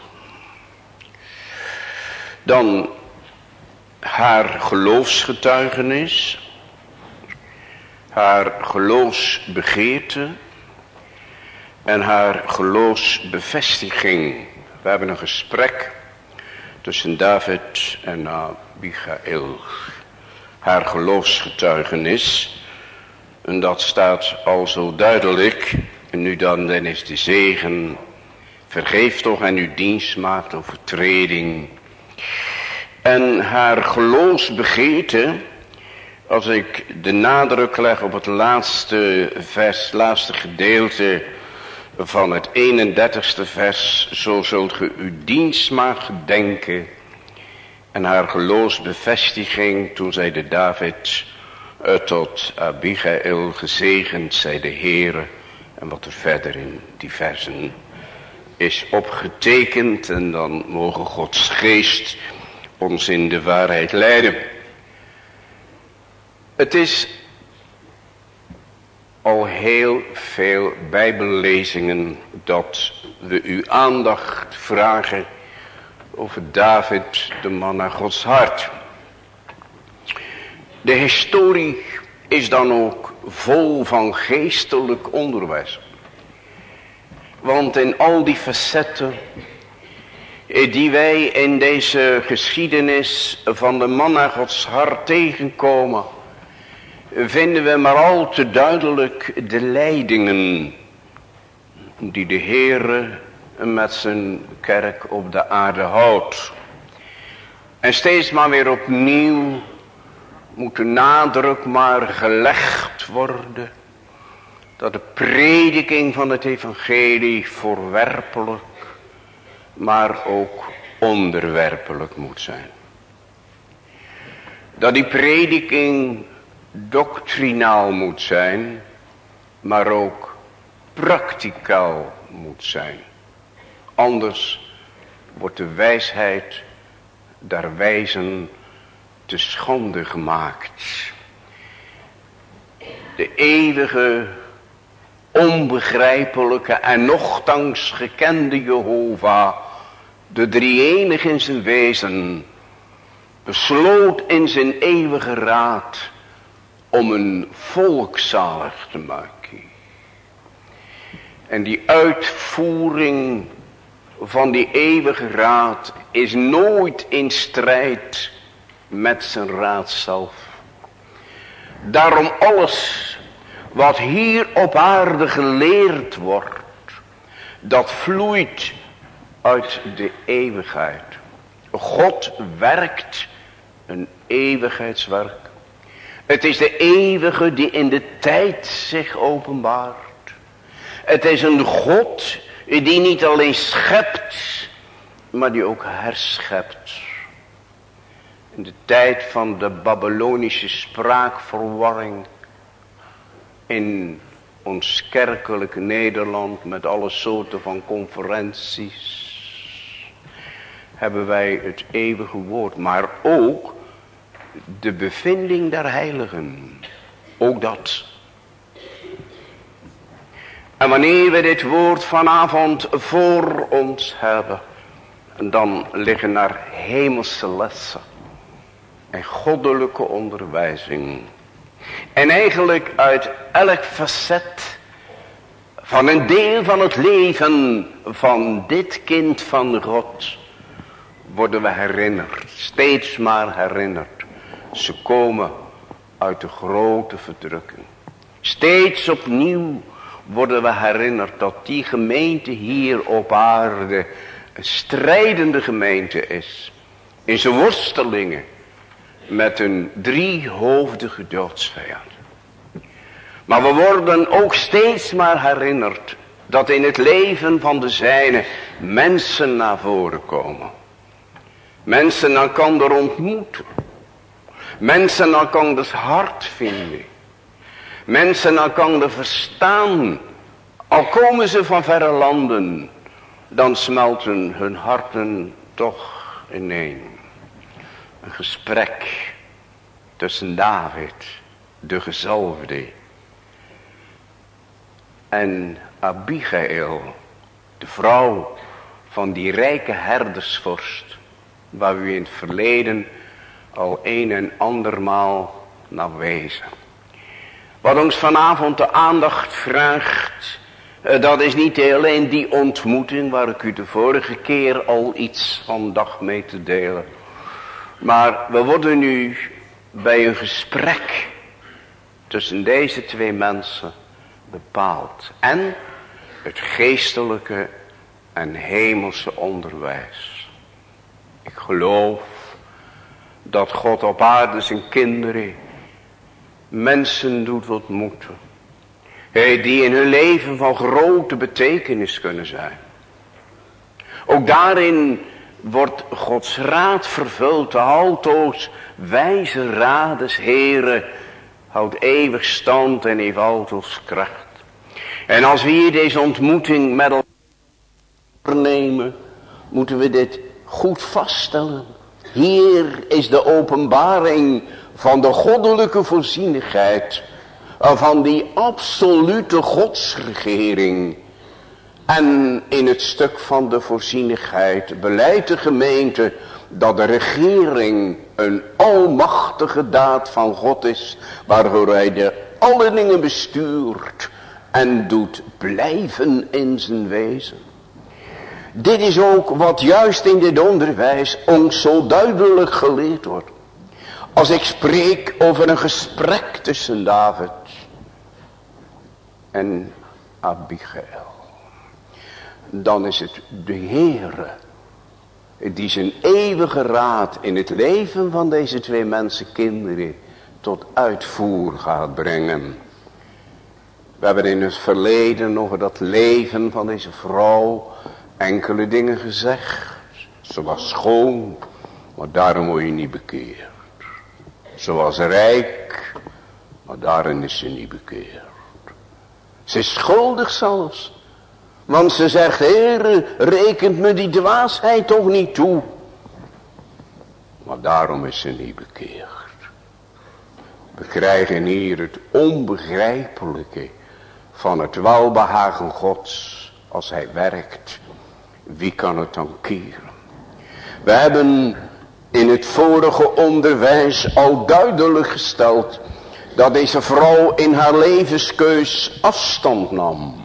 Dan haar geloofsgetuigenis, haar geloofsbegeerte en haar geloofsbevestiging. We hebben een gesprek tussen David en Abigail. Haar geloofsgetuigenis, en dat staat al zo duidelijk. En nu dan is de zegen, vergeef toch en uw dienstmaagd overtreding. En haar geloofsbegeerte, als ik de nadruk leg op het laatste vers, laatste gedeelte van het 31ste vers, zo zult ge uw dienstmaagd gedenken. En haar geloofsbevestiging, toen zeide David tot Abigail, gezegend zij de Heere. En wat er verder in die versen is opgetekend, en dan mogen Gods geest ons in de waarheid leiden. Het is al heel veel bijbellezingen dat we uw aandacht vragen over David, de man naar Gods hart. De historie is dan ook vol van geestelijk onderwijs. Want in al die facetten die wij in deze geschiedenis van de man naar Gods hart tegenkomen, vinden we maar al te duidelijk de leidingen die de Heere met zijn kerk op de aarde houdt. En steeds maar weer opnieuw moet de nadruk maar gelegd worden dat de prediking van het evangelie voorwerpelijk, maar ook onderwerpelijk moet zijn. Dat die prediking doctrinaal moet zijn, maar ook prakticaal moet zijn. Anders wordt de wijsheid der wijzen te schande gemaakt. De eeuwige, onbegrijpelijke en nochtans gekende Jehovah, de drie-enig in zijn wezen, besloot in zijn eeuwige raad om een volk zalig te maken. En die uitvoering van die eeuwige raad is nooit in strijd met zijn raad zelf. Daarom alles wat hier op aarde geleerd wordt, dat vloeit uit de eeuwigheid. God werkt een eeuwigheidswerk. Het is de eeuwige die in de tijd zich openbaart. Het is een God die niet alleen schept, maar die ook herschept. In de tijd van de Babylonische spraakverwarring in ons kerkelijk Nederland met alle soorten van conferenties hebben wij het eeuwige woord, maar ook de bevinding der heiligen. Ook dat. En wanneer we dit woord vanavond voor ons hebben, dan liggen er hemelse lessen en goddelijke onderwijzing. En eigenlijk uit elk facet van een deel van het leven van dit kind van God worden we herinnerd. Steeds maar herinnerd. Ze komen uit de grote verdrukking. Steeds opnieuw worden we herinnerd dat die gemeente hier op aarde een strijdende gemeente is. In zijn worstelingen met een driehoofdige doodsvijand. Maar we worden ook steeds maar herinnerd dat in het leven van de zijnen mensen naar voren komen. Mensen elkaar ontmoeten. Mensen elkanders hart vinden. Mensen elkaar verstaan. Al komen ze van verre landen, dan smelten hun harten toch ineen. Een gesprek tussen David, de gezalfde, en Abigail, de vrouw van die rijke herdersvorst, waar u in het verleden al een en andermaal naar wezen. Wat ons vanavond de aandacht vraagt, dat is niet alleen die ontmoeting waar ik u de vorige keer al iets van dacht mee te delen. Maar we worden nu bij een gesprek tussen deze twee mensen bepaald. En het geestelijke en hemelse onderwijs. Ik geloof dat God op aarde zijn kinderen mensen doet ontmoeten. Die in hun leven van grote betekenis kunnen zijn. Ook daarin wordt Gods raad vervuld. De altoos wijze raad des Heeren houdt eeuwig stand en heeft altoos kracht. En als we hier deze ontmoeting met elkaar nemen, moeten we dit goed vaststellen. Hier is de openbaring van de goddelijke voorzienigheid, van die absolute godsregering. En in het stuk van de voorzienigheid beleidt de gemeente dat de regering een almachtige daad van God is, waardoor hij de alle dingen bestuurt en doet blijven in zijn wezen. Dit is ook wat juist in dit onderwijs ons zo duidelijk geleerd wordt. Als ik spreek over een gesprek tussen David en Abigail, dan is het de Heere die zijn eeuwige raad in het leven van deze twee mensenkinderen tot uitvoer gaat brengen. We hebben in het verleden over dat leven van deze vrouw enkele dingen gezegd. Ze was schoon, maar daarom word je niet bekeerd. Ze was rijk, maar daarin is ze niet bekeerd. Ze is schuldig zelfs. Want ze zegt, Heere, rekent me die dwaasheid toch niet toe. Maar daarom is ze niet bekeerd. We krijgen hier het onbegrijpelijke van het welbehagen Gods als hij werkt. Wie kan het dan keren? We hebben in het vorige onderwijs al duidelijk gesteld dat deze vrouw in haar levenskeus afstand nam.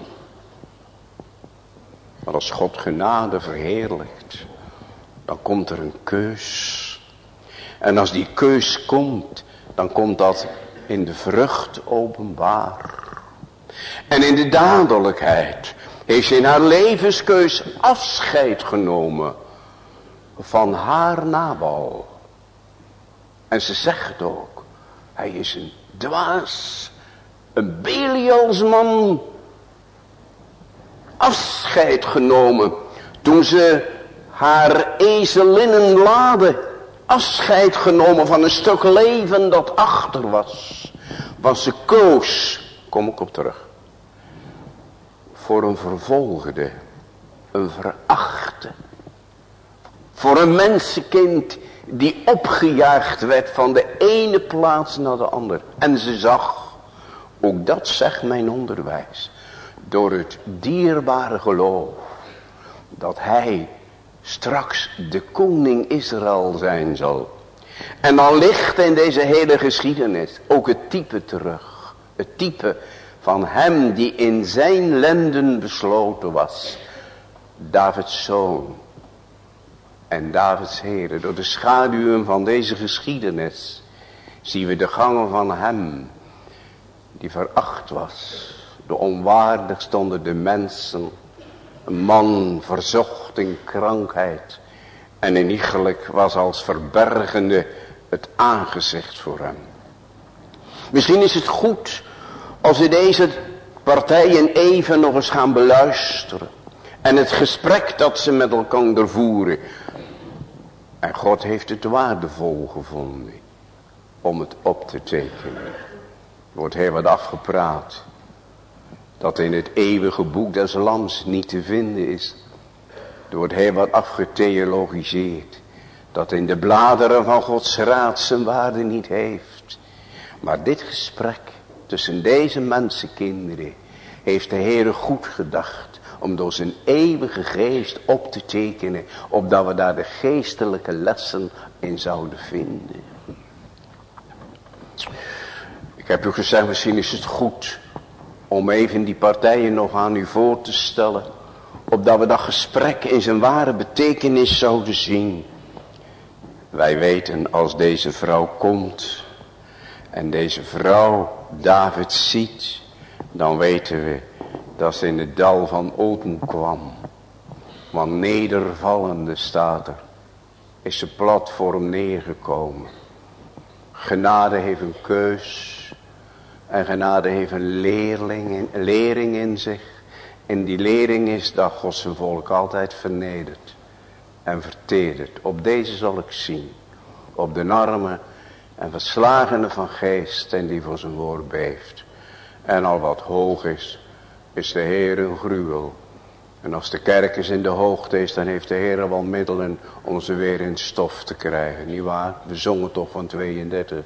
Maar als God genade verheerlijkt, dan komt er een keus. En als die keus komt, dan komt dat in de vrucht openbaar. En in de dadelijkheid heeft ze in haar levenskeus afscheid genomen van haar Nabal. En ze zegt ook, hij is een dwaas, een Belialsman. Afscheid genomen toen ze haar ezelinnen laadde. Afscheid genomen van een stuk leven dat achter was. Want ze koos, kom ik op terug, voor een vervolgde, een verachte. Voor een mensenkind die opgejaagd werd van de ene plaats naar de andere. En ze zag, ook dat zegt mijn onderwijs, door het dierbare geloof, dat hij straks de koning Israël zijn zal. En dan ligt in deze hele geschiedenis ook het type terug. Het type van hem die in zijn lenden besloten was. Davids zoon. En Davids Heere, door de schaduwen van deze geschiedenis zien we de gangen van hem die veracht was, de onwaardigste onder de mensen, een man verzocht in krankheid en in iegelijk was als verbergende het aangezicht voor hem. Misschien is het goed als we deze partijen even nog eens gaan beluisteren en het gesprek dat ze met elkaar voeren. En God heeft het waardevol gevonden om het op te tekenen. Er wordt heel wat afgepraat dat in het eeuwige boek des Lams niet te vinden is. Er wordt heel wat afgetheologiseerd dat in de bladeren van Gods raad zijn waarde niet heeft. Maar dit gesprek tussen deze mensenkinderen heeft de Heere goed gedacht om door zijn eeuwige geest op te tekenen, opdat we daar de geestelijke lessen in zouden vinden. Ik heb u gezegd, misschien is het goed om even die partijen nog aan u voor te stellen, opdat we dat gesprek in zijn ware betekenis zouden zien. Wij weten, als deze vrouw komt en deze vrouw David ziet, dan weten we dat ze in het dal van Oten kwam. Want nedervallende staat er, is ze plat voor hem neergekomen. Genade heeft een keus en genade heeft een lering in zich. En die lering is dat God zijn volk altijd vernedert en verteedert. Op deze zal ik zien, op de armen en verslagene van geest en die voor zijn woord beeft. En al wat hoog is de Heer een gruwel. En als de kerk eens in de hoogte is, dan heeft de Heer wel middelen om ze weer in stof te krijgen. Niet waar? We zongen toch van 32.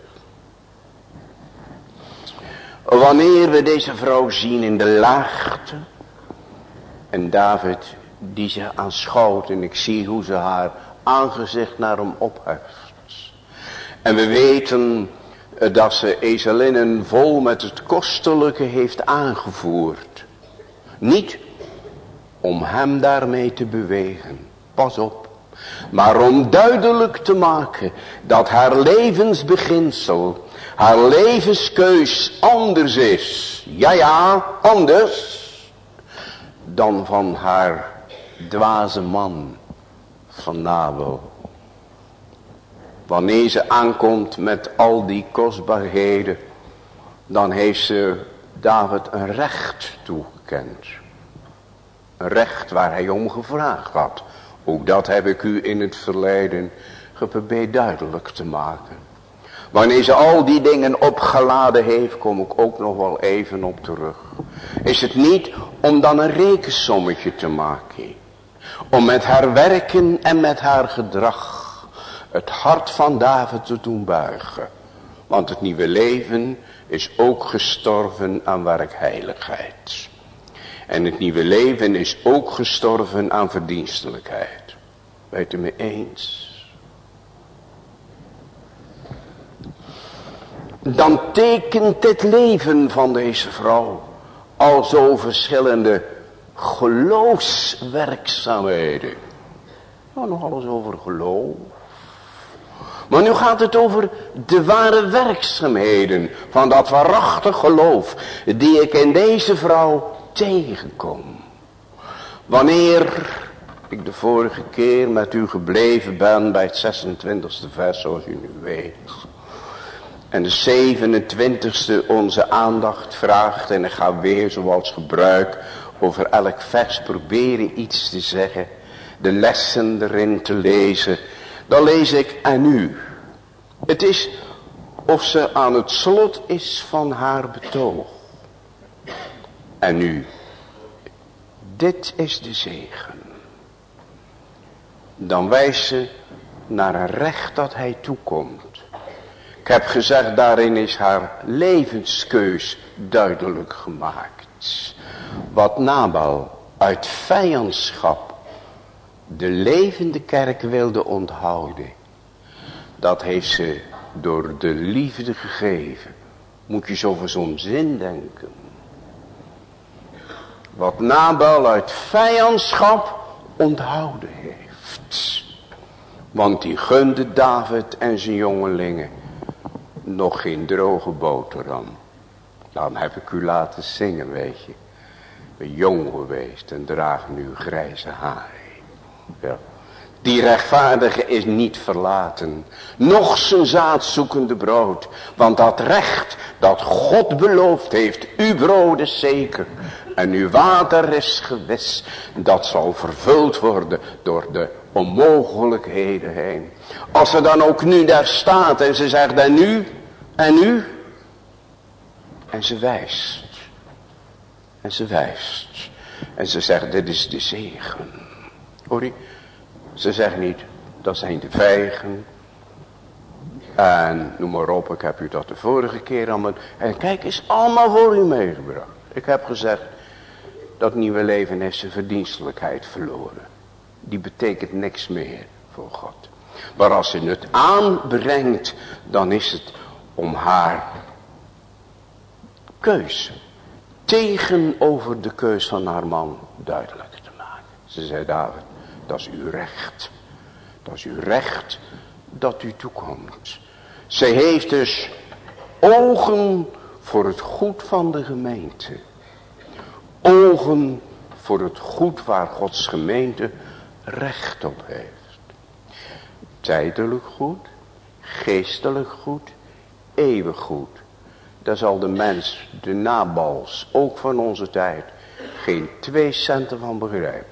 Wanneer we deze vrouw zien in de laagte en David die ze aanschouwt en ik zie hoe ze haar aangezicht naar hem opheft. En we weten dat ze ezelinnen vol met het kostelijke heeft aangevoerd. Niet om hem daarmee te bewegen, pas op, maar om duidelijk te maken dat haar levensbeginsel, haar levenskeus anders is. Ja, anders dan van haar dwaze man van Nabal. Wanneer ze aankomt met al die kostbaarheden, dan heeft ze David een recht toegekend. Een recht waar hij om gevraagd had. Ook dat heb ik u in het verleden geprobeerd duidelijk te maken. Wanneer ze al die dingen opgeladen heeft, kom ik ook nog wel even op terug. Is het niet om dan een rekensommetje te maken. Om met haar werken en met haar gedrag het hart van David te doen buigen. Want het nieuwe leven is ook gestorven aan werkheiligheid. En het nieuwe leven is ook gestorven aan verdienstelijkheid. Weet u me eens? Dan tekent het leven van deze vrouw al zo verschillende geloofswerkzaamheden. Nou, nog alles over geloof. Maar nu gaat het over de ware werkzaamheden van dat waarachtig geloof die ik in deze vrouw tegenkom. Wanneer ik de vorige keer met u gebleven ben bij het 26e vers zoals u nu weet. En de 27e onze aandacht vraagt en ik ga weer zoals gebruik over elk vers proberen iets te zeggen. De lessen erin te lezen. Dan lees ik aan u. Het is of ze aan het slot is van haar betoog. En nu. Dit is de zegen. Dan wijst ze naar een recht dat hij toekomt. Ik heb gezegd, daarin is haar levenskeus duidelijk gemaakt. Wat Nabal uit vijandschap de levende kerk wilde onthouden. Dat heeft ze door de liefde gegeven. Moet je zo voor zo'n zin denken. Wat Nabal uit vijandschap onthouden heeft. Want die gunde David en zijn jongelingen nog geen droge boterham. Dan heb ik u laten zingen, weet je. Ik ben jong geweest en draag nu grijze haren. Ja. Die rechtvaardige is niet verlaten, noch zijn zaadzoekende brood. Want dat recht dat God beloofd heeft, uw brood is zeker en uw water is gewis. Dat zal vervuld worden door de onmogelijkheden heen. Als ze dan ook nu daar staat en ze zegt en nu, en nu. En ze wijst. En ze wijst. En ze zegt dit is de zegen. Hoor je? Ze zegt niet, dat zijn de vijgen. En noem maar op, ik heb u dat de vorige keer allemaal. En kijk, is allemaal voor u meegebracht. Ik heb gezegd, dat nieuwe leven heeft zijn verdienstelijkheid verloren. Die betekent niks meer voor God. Maar als ze het aanbrengt, dan is het om haar keuze tegenover de keus van haar man duidelijk te maken. Ze zei, David, dat is uw recht. Dat is uw recht dat u toekomt. Zij heeft dus ogen voor het goed van de gemeente. Ogen voor het goed waar Gods gemeente recht op heeft. Tijdelijk goed, geestelijk goed, eeuwig goed. Daar zal de mens, de nabals, ook van onze tijd, geen 2 centen van begrijpen.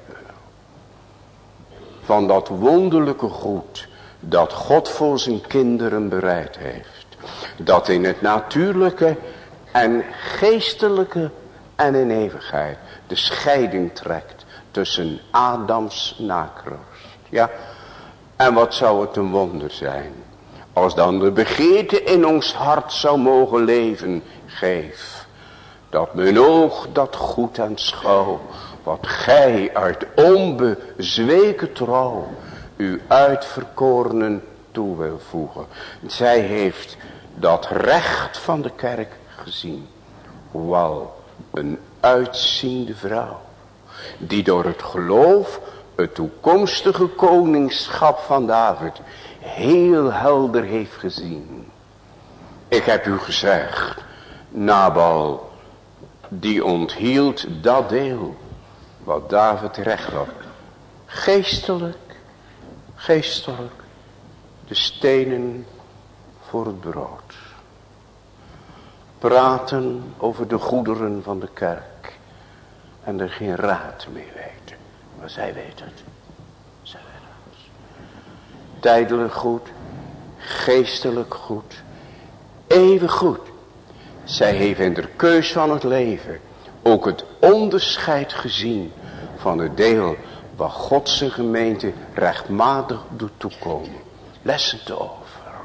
Van dat wonderlijke goed dat God voor zijn kinderen bereid heeft. Dat in het natuurlijke en geestelijke en in eeuwigheid de scheiding trekt tussen Adams nakroost. Ja, en wat zou het een wonder zijn als dan de begeerte in ons hart zou mogen leven. Geef dat mijn oog dat goed aanschouw, wat gij uit onbezweken trouw uw uitverkorenen toe wil voegen. Zij heeft dat recht van de kerk gezien. Hoewel een uitziende vrouw, die door het geloof het toekomstige koningschap van David heel helder heeft gezien. Ik heb u gezegd, Nabal, die onthield dat deel wat David recht had. Geestelijk, de stenen voor het brood. Praten over de goederen van de kerk en er geen raad mee weten. Maar zij weet het. Zij weet het. Tijdelijk goed, geestelijk goed, eeuwig goed. Zij heeft in de keus van het leven ook het onderscheid gezien van het deel waar God zijn gemeente rechtmatig doet toekomen. Lessen te over.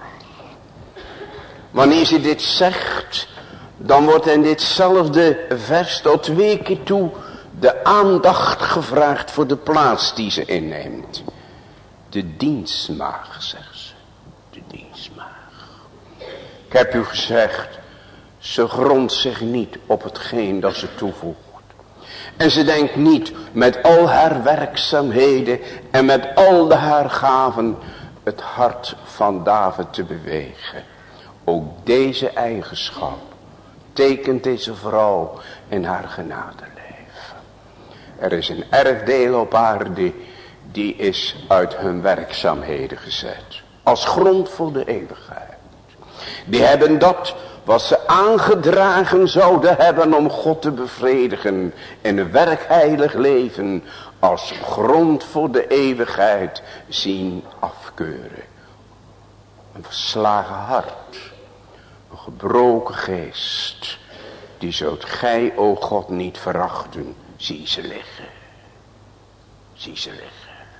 Wanneer ze dit zegt, dan wordt in ditzelfde vers tot 2 keer toe de aandacht gevraagd voor de plaats die ze inneemt. De dienstmaagd, zegt ze. De dienstmaagd. Ik heb u gezegd, ze grondt zich niet op hetgeen dat ze toevoegt. En ze denkt niet met al haar werkzaamheden en met al haar gaven het hart van David te bewegen. Ook deze eigenschap tekent deze vrouw in haar genadeleven. Er is een erfdeel op aarde die is uit hun werkzaamheden gezet. Als grond voor de eeuwigheid. Die hebben dat wat ze aangedragen zouden hebben om God te bevredigen in een werkheilig leven als grond voor de eeuwigheid zien afkeuren. Een verslagen hart, een gebroken geest, die zult gij, o God, niet verachten. Zie ze liggen. Zie ze liggen.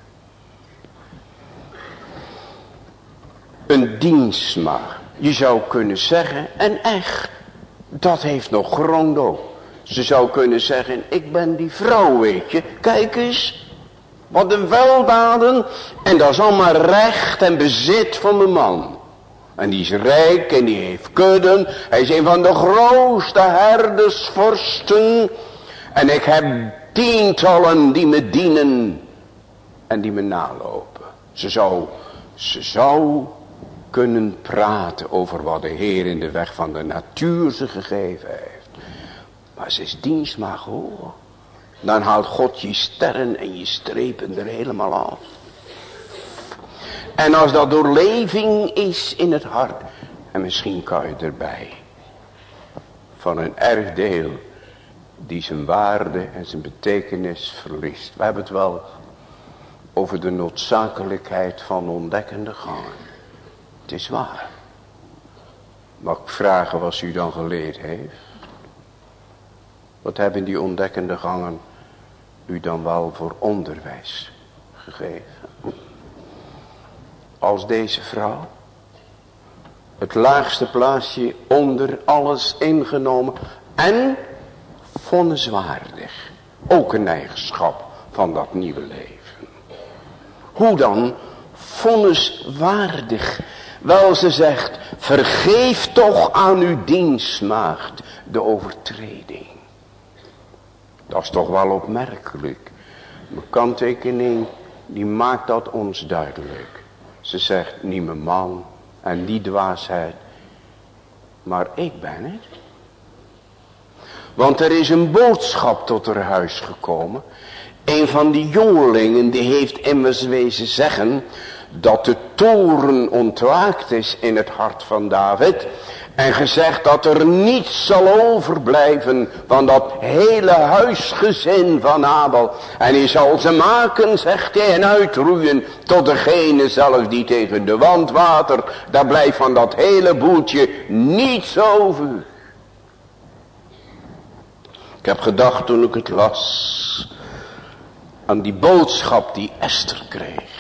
Een dienstmaagd. Je zou kunnen zeggen, en echt, dat heeft nog grond ook. Ze zou kunnen zeggen, ik ben die vrouw, weet je. Kijk eens, wat een weldaden. En dat is allemaal recht en bezit van mijn man. En die is rijk en die heeft kudden. Hij is een van de grootste herdersvorsten. En ik heb tientallen die me dienen en die me nalopen. Ze zou kunnen praten over wat de Heer in de weg van de natuur ze gegeven heeft. Maar ze is dienstmaagd hoor. Dan haalt God je sterren en je strepen er helemaal af. En als dat doorleving is in het hart. En misschien kan je erbij. Van een erfdeel die zijn waarde en zijn betekenis verliest. We hebben het wel over de noodzakelijkheid van ontdekkende gangen. Het is waar. Mag ik vragen wat u dan geleerd heeft? Wat hebben die ontdekkende gangen u dan wel voor onderwijs gegeven? Als deze vrouw. Het laagste plaatsje onder alles ingenomen. En vonniswaardig. Ook een eigenschap van dat nieuwe leven. Hoe dan? Vonniswaardig. Wel, ze zegt, vergeef toch aan uw dienstmaagd de overtreding. Dat is toch wel opmerkelijk. Mijn kanttekening, die maakt dat ons duidelijk. Ze zegt, niet mijn man en die dwaasheid, maar ik ben het. Want er is een boodschap tot haar huis gekomen. Een van die jongelingen, die heeft immers wezen zeggen dat de toren ontwaakt is in het hart van David. En gezegd dat er niets zal overblijven van dat hele huisgezin van Abel. En hij zal ze maken, zegt hij, en uitroeien tot degene zelf die tegen de wand watert. Daar blijft van dat hele boeltje niets over. Ik heb gedacht toen ik het las aan die boodschap die Esther kreeg.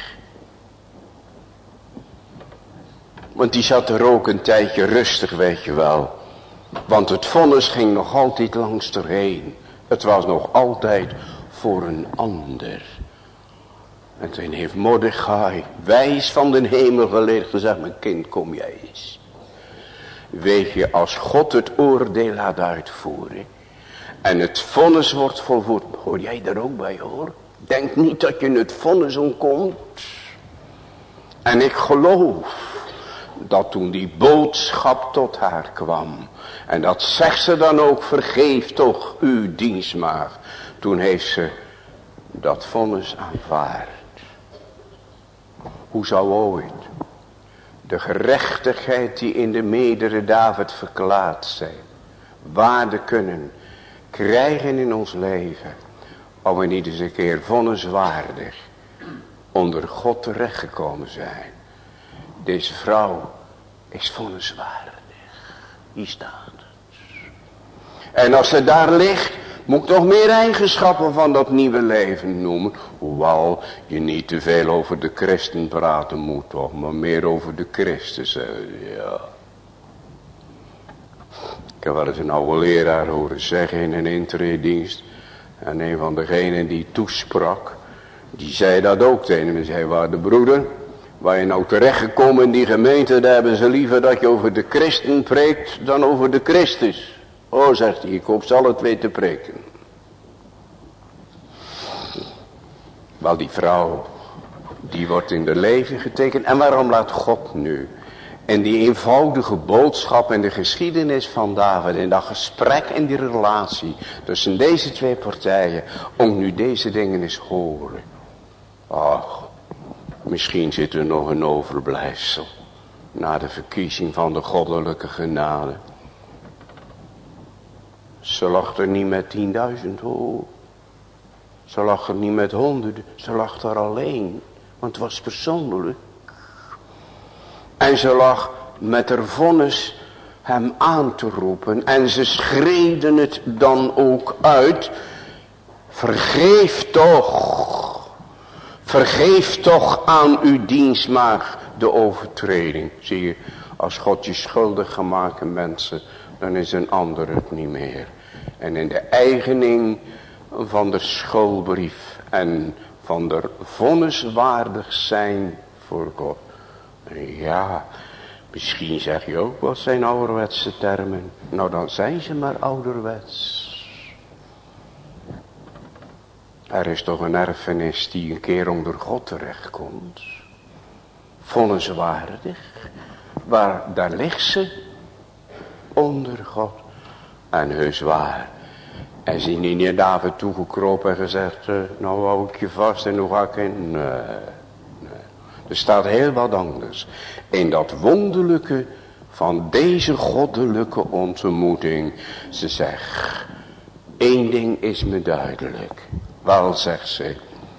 Want die zat er ook een tijdje rustig, weet je wel. Want het vonnis ging nog altijd langs erheen. Het was nog altijd voor een ander. En toen heeft Mordechai, wijs van de hemel geleerd, gezegd, mijn kind, kom jij eens. Weet je, als God het oordeel laat uitvoeren en het vonnis wordt volvoerd, hoor jij er ook bij hoor. Denk niet dat je het vonnis ontkomt. En ik geloof dat toen die boodschap tot haar kwam. En dat zegt ze dan ook, vergeef toch uw dienstmaagd. Toen heeft ze dat vonnis aanvaard. Hoe zou ooit de gerechtigheid die in de medere David verklaard zijn, waarde kunnen krijgen in ons leven, als we niet eens een keer vonniswaardig onder God terechtgekomen zijn. Deze vrouw is vonniswaardig. Hier staat het. En als ze daar ligt, moet ik nog meer eigenschappen van dat nieuwe leven noemen. Hoewel je niet te veel over de christen praten moet toch, maar meer over de Christus. Ja. Ik heb wel eens een oude leraar horen zeggen in een intrededienst. En een van degenen die toesprak, die zei dat ook tegen hem. Hij zei, waarde broeder, waar je nou terechtgekomen in die gemeente, daar hebben ze liever dat je over de christen preekt dan over de Christus. Oh, zegt hij, ik hoop ze alle twee te preken. Wel, die vrouw, die wordt in de leven getekend. En waarom laat God nu in die eenvoudige boodschap in de geschiedenis van David, in dat gesprek en die relatie tussen deze twee partijen, om nu deze dingen eens horen. Ach, misschien zit er nog een overblijfsel na de verkiezing van de goddelijke genade. Ze lag er niet met 10.000 hoor. Ze lag er niet met 100. Ze lag er alleen. Want het was persoonlijk. En ze lag met haar vonnis hem aan te roepen. En ze schreeuwden het dan ook uit. Vergeef toch. Vergeef toch aan uw dienstmaagd de overtreding. Zie je, als God je schuldig gaat maken mensen, dan is een ander het niet meer. En in de eigening van de schuldbrief en van de vonniswaardig zijn voor God. Ja, misschien zeg je ook, wat zijn ouderwetse termen? Nou, dan zijn ze maar ouderwets. Er is toch een erfenis die een keer onder God terechtkomt. Vonniswaardig. Daar ligt ze. Onder God. En heus waar. En is hij niet naar David toegekropen en gezegd, nou hou ik je vast en nu ga ik in. Nee. Er staat heel wat anders. In dat wonderlijke van deze goddelijke ontmoeting. Ze zegt, één ding is me duidelijk. Wel, zegt ze,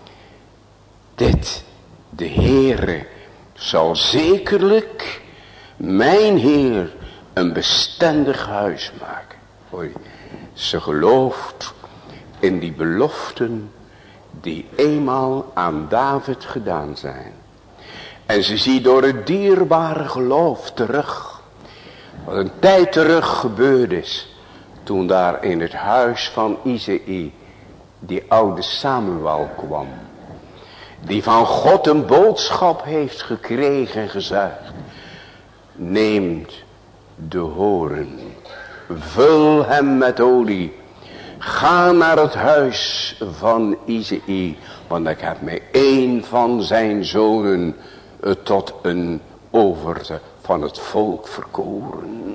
dit, de Heere, zal zekerlijk mijn Heer een bestendig huis maken. Oei, ze gelooft in die beloften die eenmaal aan David gedaan zijn. En ze ziet door het dierbare geloof terug. Wat een tijd terug gebeurd is. Toen daar in het huis van Isaïe die oude Samuel kwam. Die van God een boodschap heeft gekregen en gezuigd. Neemt de horen. Vul hem met olie. Ga naar het huis van Isaïe. Want ik heb mij één van zijn zonen tot een overte van het volk verkoren.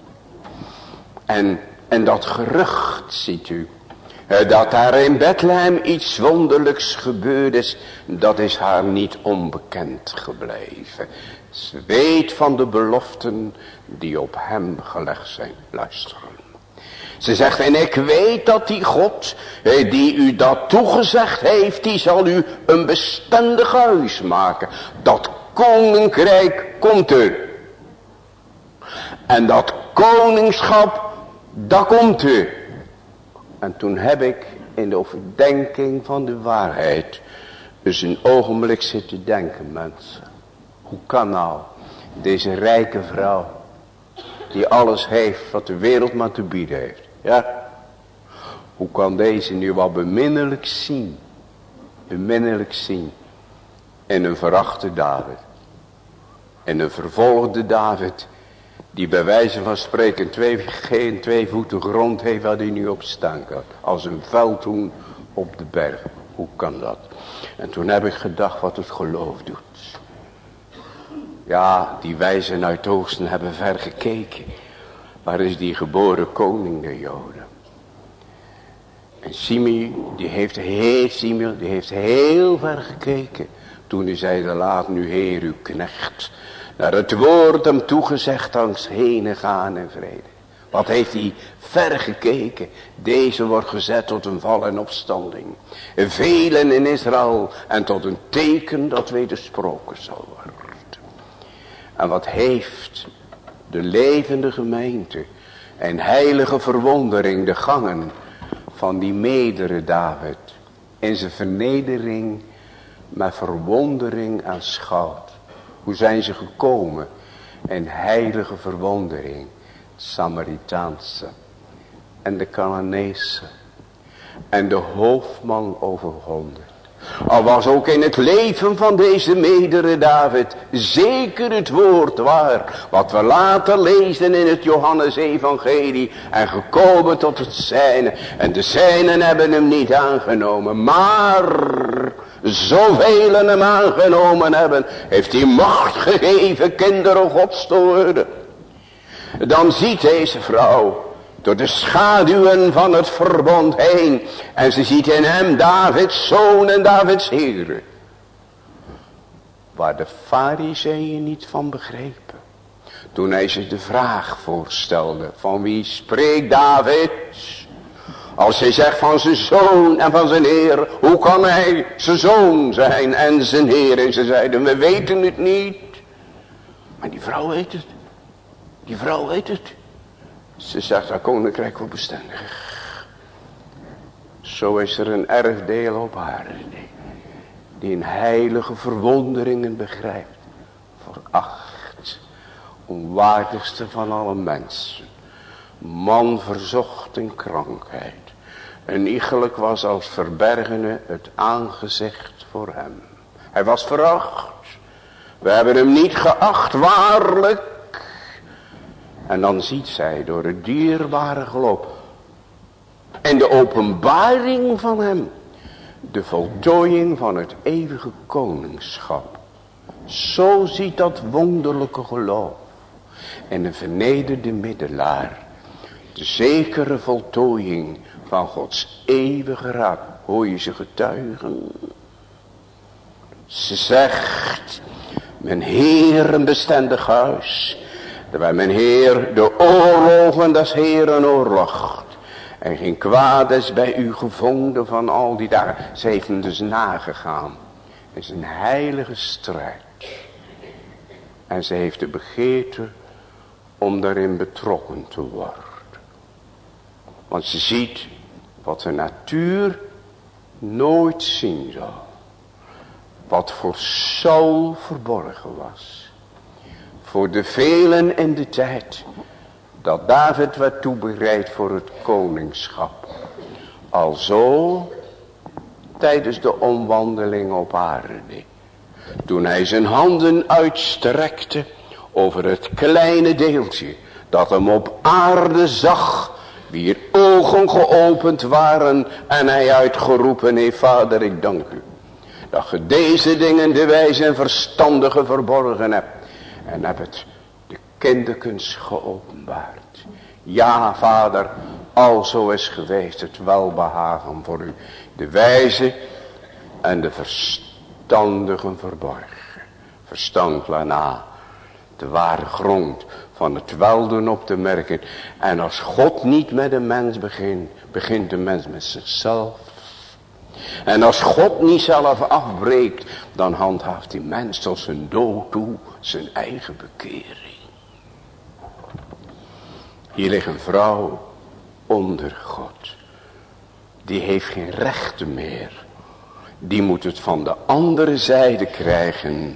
En dat gerucht, ziet u, dat daar in Bethlehem iets wonderlijks gebeurd is, dat is haar niet onbekend gebleven. Ze weet van de beloften die op hem gelegd zijn. Luisteren. Ze zegt, en ik weet dat die God, die u dat toegezegd heeft, die zal u een bestendig huis maken. Dat koninkrijk komt er. En dat koningschap, dat komt er. En toen heb ik in de overdenking van de waarheid dus een ogenblik zitten denken, mensen. Hoe kan nou deze rijke vrouw, die alles heeft wat de wereld maar te bieden heeft. Ja. Hoe kan deze nu wat beminnelijk zien. Beminnelijk zien. In een verachte David. In een vervolgde David. Die bij wijze van spreken geen 2 voeten grond heeft waar hij nu op staan kan. Als een veldhoen op de berg. Hoe kan dat? En toen heb ik gedacht wat het geloof doet. Ja, die wijzen uit het oosten hebben ver gekeken. Waar is die geboren koning der Joden? En Simeon, die heeft heel ver gekeken. Toen hij zei, laat nu Heer uw knecht naar het woord hem toegezegd langs heen gaan in vrede. Wat heeft hij ver gekeken. Deze wordt gezet tot een val en opstanding. Velen in Israël en tot een teken dat wedersproken zal worden. En wat heeft de levende gemeente en heilige verwondering de gangen van die medere David in zijn vernedering met verwondering aanschouwd. Hoe zijn ze gekomen in heilige verwondering, Samaritaanse en de Canaanese en de hoofdman over 100. Al was ook in het leven van deze medere David zeker het woord waar. Wat we later lezen in het Johannes-evangelie. En gekomen tot het zijne. En de zijnen hebben hem niet aangenomen. Maar zoveel hem aangenomen hebben. Heeft hij macht gegeven kinderen Gods te worden. Dan ziet deze vrouw door de schaduwen van het verbond heen. En ze ziet in hem Davids zoon en Davids Heer. Waar de Farizeeën niet van begrepen. Toen hij zich de vraag voorstelde. Van wie spreekt David? Als hij zegt van zijn zoon en van zijn Heer. Hoe kan hij zijn zoon zijn en zijn Heer? En ze zeiden, we weten het niet. Maar die vrouw weet het. Die vrouw weet het. Ze zegt, dat koninkrijk wordt bestendig. Zo is er een erfdeel op aarde. Die een heilige verwonderingen begrijpt. Veracht. Onwaardigste van alle mensen. Man verzocht in krankheid. En iegelijk was als verbergene het aangezicht voor hem. Hij was veracht. We hebben hem niet geacht, waarlijk. En dan ziet zij door het dierbare geloof. En de openbaring van hem. De voltooiing van het eeuwige koningschap. Zo ziet dat wonderlijke geloof. en een vernederde middelaar. De zekere voltooiing van Gods eeuwige raad. Hoor je ze getuigen? Ze zegt, mijn Heer een bestendig huis. Terwijl mijn Heer de oorlogen des Heeren oorlogt. En geen kwaad is bij u gevonden van al die dagen. Ze heeft hem dus nagegaan. Het is een heilige strijd. En ze heeft de begeerte om daarin betrokken te worden. Want ze ziet wat de natuur nooit zien zal. Wat voor Saul verborgen was. Voor de velen in de tijd dat David werd toebereid voor het koningschap. Alzo tijdens de omwandeling op aarde. Toen hij zijn handen uitstrekte over het kleine deeltje dat hem op aarde zag. Wier ogen geopend waren en hij uitgeroepen heeft, Vader, ik dank u. Dat je deze dingen de wijze en verstandige verborgen hebt. En heb het de kinderkens geopenbaard. Ja, Vader, alzo is geweest het welbehagen voor u. De wijze en de verstandigen verborgen. Verstand waarna de ware grond van het weldoen op te merken. En als God niet met een mens begint, begint de mens met zichzelf. En als God niet zelf afbreekt, dan handhaaft die mens tot zijn dood toe zijn eigen bekering. Hier ligt een vrouw onder God. Die heeft geen rechten meer. Die moet het van de andere zijde krijgen.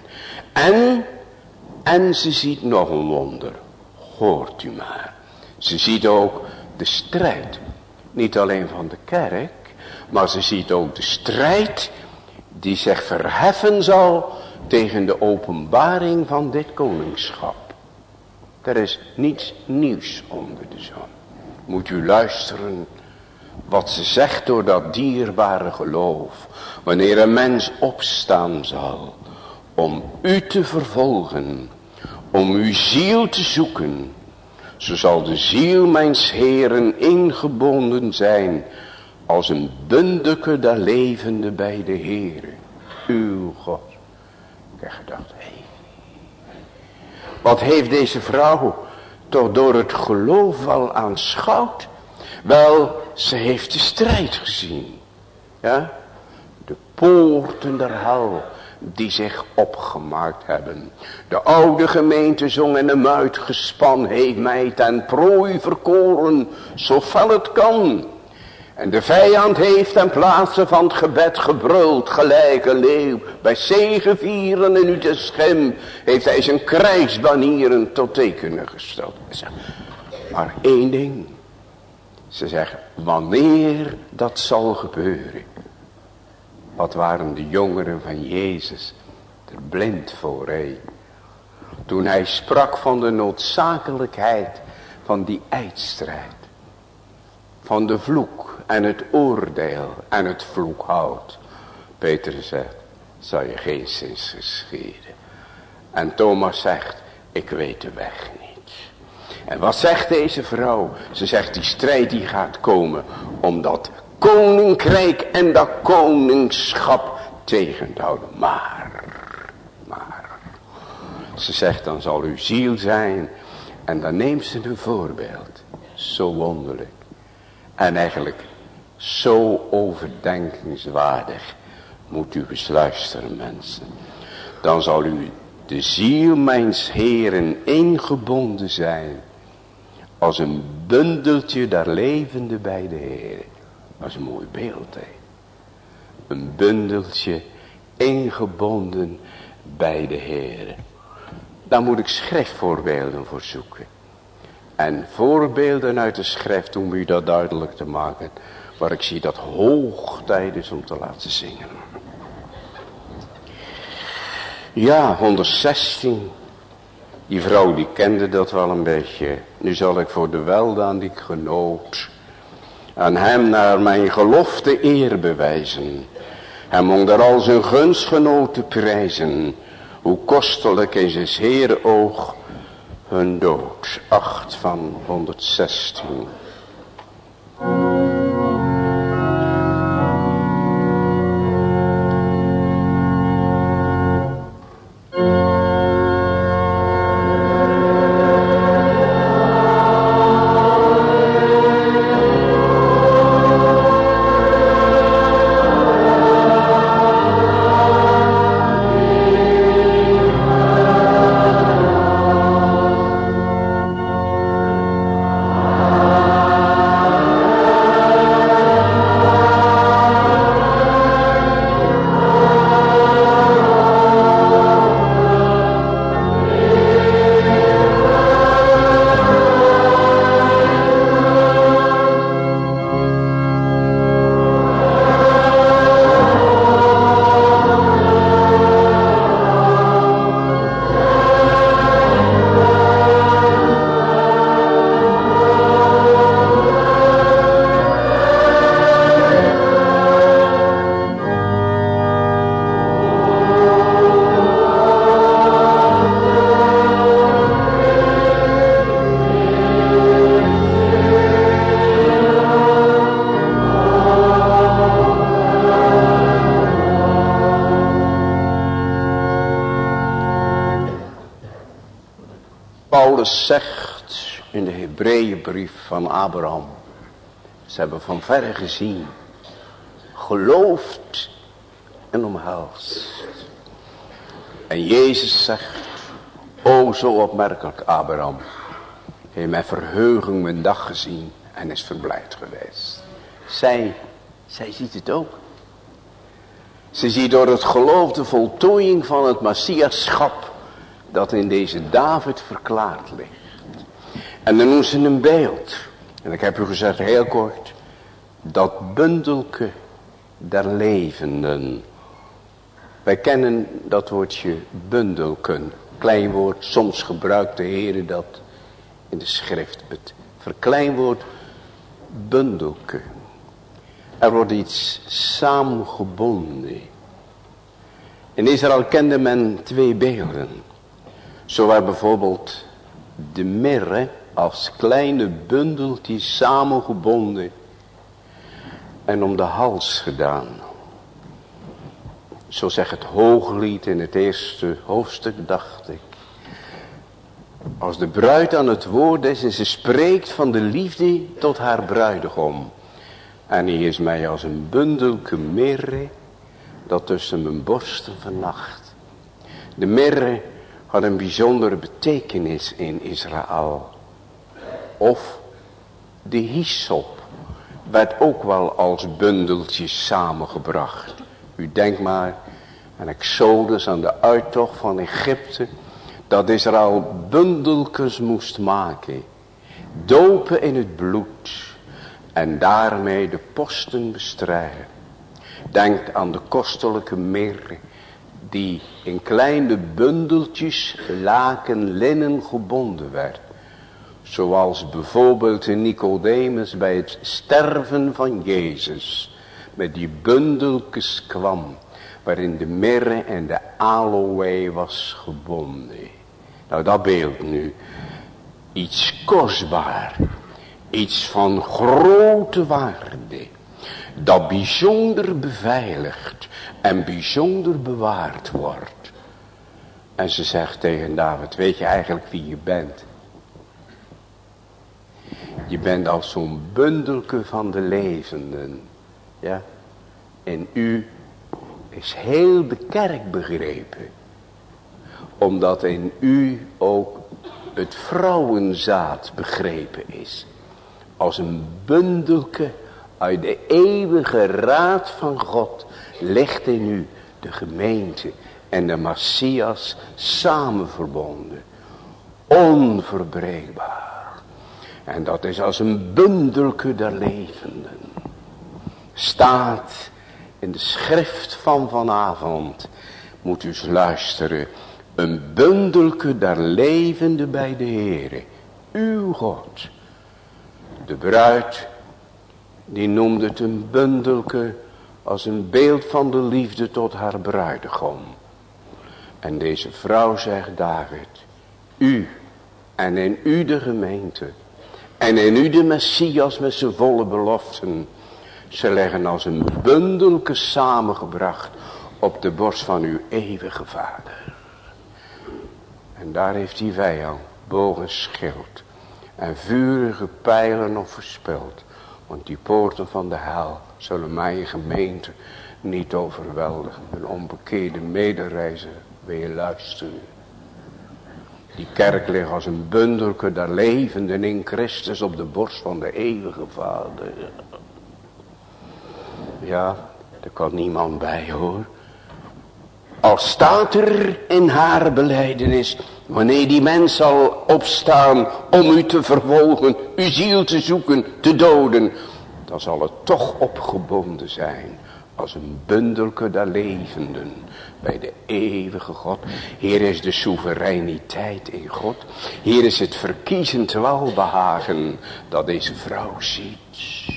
En ze ziet nog een wonder. Hoort u maar. Ze ziet ook de strijd. Niet alleen van de kerk. Maar ze ziet ook de strijd die zich verheffen zal tegen de openbaring van dit koningschap. Er is niets nieuws onder de zon. Moet u luisteren wat ze zegt door dat dierbare geloof. Wanneer een mens opstaan zal om u te vervolgen, om uw ziel te zoeken, zo zal de ziel mijns Heeren ingebonden zijn als een bundeke der levende bij de Heere, uw God. Ik heb gedacht, wat heeft deze vrouw toch door het geloof wel aanschouwd? Wel, ze heeft de strijd gezien. Ja? De poorten der hel die zich opgemaakt hebben. De oude gemeente zong en hem uitgespan heeft mij ten prooi verkoren, zo fel het kan. En de vijand heeft ten plaatse van het gebed gebruld, gelijk een leeuw. Bij zegevieren en u te schim heeft hij zijn krijgsbanieren tot tekenen gesteld. Maar één ding. Ze zeggen, wanneer dat zal gebeuren. Wat waren de jongeren van Jezus er blind voor, hé? Toen hij sprak van de noodzakelijkheid van die eindstrijd. Van de vloek en het oordeel en het vloekhout. Petrus zegt, zal je geen zins geschieden. En Thomas zegt, ik weet de weg niet. En wat zegt deze vrouw? Ze zegt, die strijd die gaat komen om dat koninkrijk en dat koningschap tegen te houden. Maar, ze zegt, dan zal uw ziel zijn. En dan neemt ze een voorbeeld. Zo wonderlijk. En eigenlijk zo overdenkingswaardig. Moet u eens luisteren, mensen. Dan zal u de ziel mijns Heeren ingebonden zijn. Als een bundeltje der levende bij de Heer. Dat is een mooi beeld, hè. Een bundeltje ingebonden bij de Heer. Daar moet ik schriftvoorbeelden voor zoeken. En voorbeelden uit de schrift om u dat duidelijk te maken. Maar ik zie dat hoog tijd is om te laten zingen. Ja, 116. Die vrouw die kende dat wel een beetje. Nu zal ik voor de weldaad die ik genoot aan hem naar mijn gelofte eer bewijzen. Hem onder al zijn gunstgenoten prijzen. Hoe kostelijk in zijn Heere oog hun dood. 8 van 116. Paulus zegt in de Hebreeënbrief van Abraham. Ze hebben van verre gezien, geloofd en omhelst. En Jezus zegt, o zo opmerkelijk Abraham, heeft met verheuging mijn dag gezien en is verblijd geweest. Zij ziet het ook. Ze ziet door het geloof de voltooiing van het Messiaschap dat in deze David verklaard ligt. En dan noemen ze een beeld. En ik heb u gezegd heel kort. Dat bundelke der levenden. Wij kennen dat woordje bundelken. Klein woord, soms gebruikt de Heer dat in de schrift. Het verkleinwoord bundelke. Er wordt iets samengebonden. In Israël kende men 2 beelden. Zo werd bijvoorbeeld de mirre als kleine bundeltjes samengebonden en om de hals gedaan. Zo zegt het Hooglied in het eerste hoofdstuk, dacht ik. Als de bruid aan het woord is en ze spreekt van de liefde tot haar bruidegom. En hij is mij als een bundelke mirre dat tussen mijn borsten vannacht. De mirre had een bijzondere betekenis in Israël. Of de hyssop werd ook wel als bundeltjes samengebracht. U denkt maar aan Exodus, aan de uittocht van Egypte, dat Israël bundeltjes moest maken, dopen in het bloed en daarmee de posten bestrijden. Denk aan de kostelijke mirre die in kleine bundeltjes laken linnen gebonden werd. Zoals bijvoorbeeld in Nicodemus bij het sterven van Jezus met die bundeltjes kwam, waarin de mirre en de aloë was gebonden. Nou, dat beeld nu. Iets kostbaar. Iets van grote waarde. Dat bijzonder beveiligd en bijzonder bewaard wordt. En ze zegt tegen David, weet je eigenlijk wie je bent? Je bent als zo'n bundelke van de levenden. Ja? En u is heel de kerk begrepen. Omdat in u ook het vrouwenzaad begrepen is. Als een bundelke uit de eeuwige raad van God ligt in u de gemeente en de Messias samen verbonden. Onverbreekbaar. En dat is als een bundelke der levenden. Staat in de schrift van vanavond. Moet u eens luisteren. Een bundelke der levenden bij de Heere. Uw God. De bruid. Die noemde het een bundelke als een beeld van de liefde tot haar bruidegom. En deze vrouw zegt David. U En in u de gemeente. En in u de Messias met zijn volle beloften. Ze leggen als een bundelke samengebracht op de borst van uw eeuwige Vader. En daar heeft die vijand boog en schild en vurige pijlen op verspild. Want die poorten van de hel zullen mijn gemeente niet overweldigen. Een onbekeerde medereizer, wil je luisteren. Die kerk ligt als een bundelke der levenden in Christus op de borst van de eeuwige Vader. Ja, daar kan niemand bij hoor. Al staat er in haar belijdenis, wanneer die mens zal opstaan om u te vervolgen, uw ziel te zoeken, te doden, dan zal het toch opgebonden zijn als een bundelke der levenden bij de eeuwige God. Hier is de soevereiniteit in God. Hier is het verkiezend welbehagen dat deze vrouw ziet.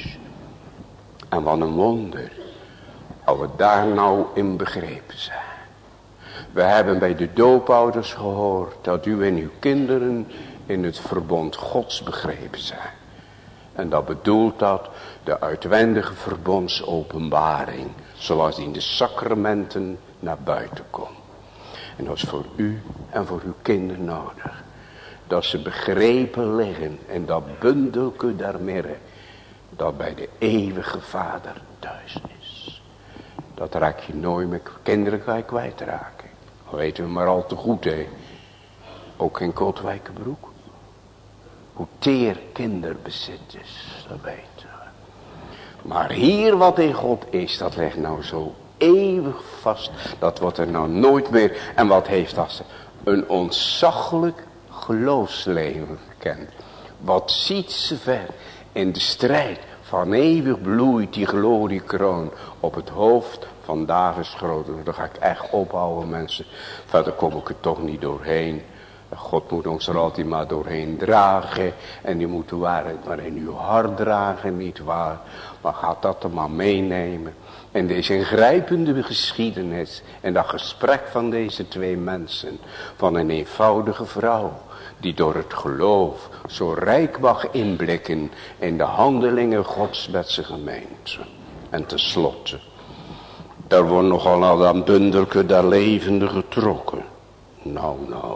En wat een wonder, als we daar nou in begrepen zijn. We hebben bij de doopouders gehoord dat u en uw kinderen in het verbond Gods begrepen zijn. En dat bedoelt dat de uitwendige verbondsopenbaring, zoals die in de sacramenten naar buiten komt. En dat is voor u en voor uw kinderen nodig. Dat ze begrepen liggen in dat bundelke der mirre, dat bij de eeuwige Vader thuis is. Dat raak je nooit meer, kinderen kan je kwijtraken. Dat weten we maar al te goed, hè. Ook geen Kotwijkenbroek. Hoe teer kinderbezit is, dat weten we. Maar hier wat in God is, dat ligt nou zo eeuwig vast. Dat wordt er nou nooit meer. En wat heeft dat? Een ontzaglijk geloofsleven gekend. Wat ziet ze ver in de strijd van eeuwig bloeit die gloriekroon op het hoofd van Davids grote. Daar ga ik echt ophouden, mensen. Verder kom ik er toch niet doorheen. God moet ons er altijd maar doorheen dragen. En die moet de waarheid maar in uw hart dragen, niet waar. Maar gaat dat er maar meenemen. En deze ingrijpende geschiedenis. En dat gesprek van deze twee mensen. Van een eenvoudige vrouw. Die door het geloof zo rijk mag inblikken in de handelingen Gods met zijn gemeente. En tenslotte. Daar wordt nogal aan dat bundelke der levende getrokken. Nou.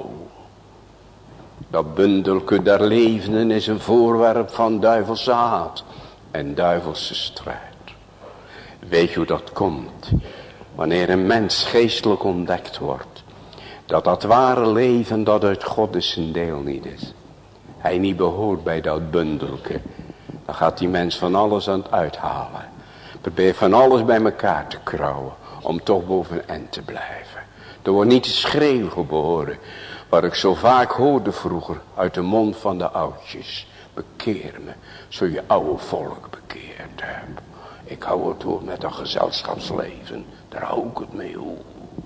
Dat bundelke der levenden is een voorwerp van duivelse haat en duivelse strijd. Weet je hoe dat komt? Wanneer een mens geestelijk ontdekt wordt, dat ware leven dat uit God is zijn deel niet is. Hij niet behoort bij dat bundelke. Dan gaat die mens van alles aan het uithalen. Probeert van alles bij elkaar te krauwen, om toch bovenend te blijven. Er wordt niet te schreeuw geboren. Wat ik zo vaak hoorde vroeger uit de mond van de oudjes. Bekeer me, zo je oude volk bekeerd hebt. Ik hou het door met dat gezelschapsleven. Daar hou ik het mee op.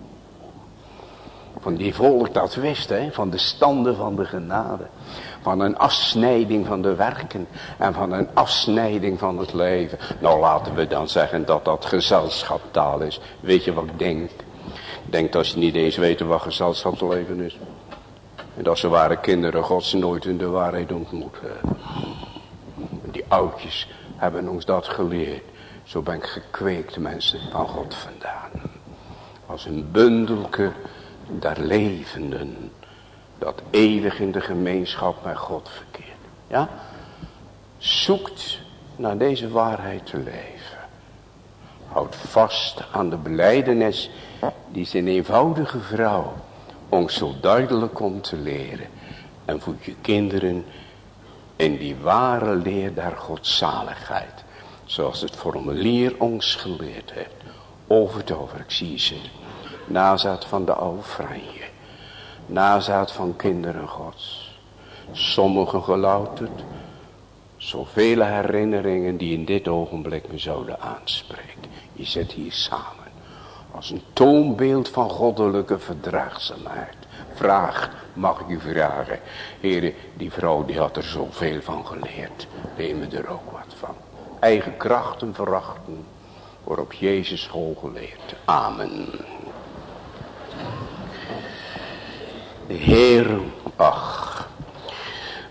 Van die volk dat wist, hè, van de standen van de genade. Van een afsnijding van de werken. En van een afsnijding van het leven. Nou laten we dan zeggen dat dat gezelschapstaal is. Weet je wat ik denk? Ik denk dat ze niet eens weten wat gezelschapsleven is. En dat ze ware kinderen Gods nooit in de waarheid ontmoet hebben. Die oudjes hebben ons dat geleerd. Zo ben ik gekweekt, mensen, van God vandaan. Als een bundelke der levenden. Dat eeuwig in de gemeenschap met God verkeert. Ja? Zoekt naar deze waarheid te leven. Houd vast aan de belijdenis die zijn eenvoudige vrouw ons zo duidelijk komt te leren. En voed je kinderen in die ware leer der godzaligheid. Zoals het formulier ons geleerd heeft. Over het over, ik zie ze. Nazaat van de oude Franje. Nazaat van kinderen Gods. Sommigen gelouterd. Zoveel herinneringen die in dit ogenblik me zouden aanspreken. Je zit hier samen. Als een toonbeeld van goddelijke verdraagzaamheid. Vraag, mag ik u vragen. Heren, die vrouw die had er zoveel van geleerd. Neem me er ook wat van. Eigen krachten verachten. Wordt op Jezus school geleerd. Amen. De Heer, ach.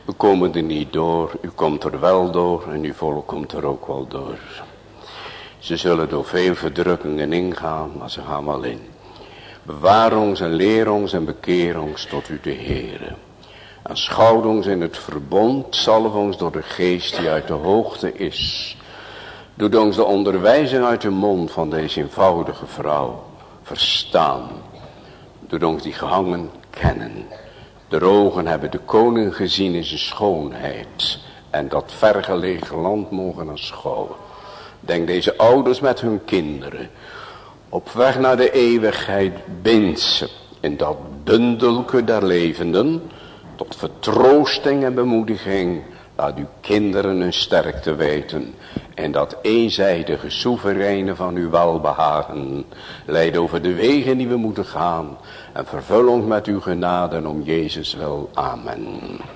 We komen er niet door, u komt er wel door en uw volk komt er ook wel door. Ze zullen door veel verdrukkingen ingaan, maar ze gaan wel in. Bewaar ons en leer ons en bekeer ons tot u de Heere. Aanschouw ons in het verbond, zalf ons door de geest die uit de hoogte is. Doe ons de onderwijzing uit de mond van deze eenvoudige vrouw verstaan. Doe ons die gehangen kennen. De ogen hebben de koning gezien in zijn schoonheid. En dat vergelegen land mogen aanschouwen. Denk deze ouders met hun kinderen. Op weg naar de eeuwigheid bind ze in dat bundelke der levenden. Tot vertroosting en bemoediging. Laat uw kinderen hun sterkte weten. En dat eenzijdige soevereine van uw welbehagen. Leid over de wegen die we moeten gaan. En vervul ons met uw genade om Jezus wil. Amen.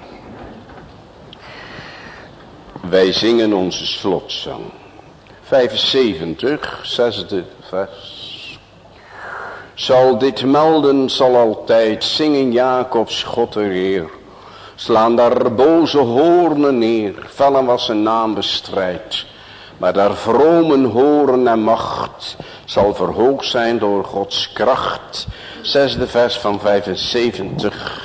Wij zingen onze slotzang. 75, 6e vers. Zal dit melden, zal altijd zingen Jacobs God de Heer. Slaan daar boze hoornen neer, vellen was zijn naam bestrijdt. Maar daar vromen horen en macht zal verhoogd zijn door Gods kracht. 6e vers van 75.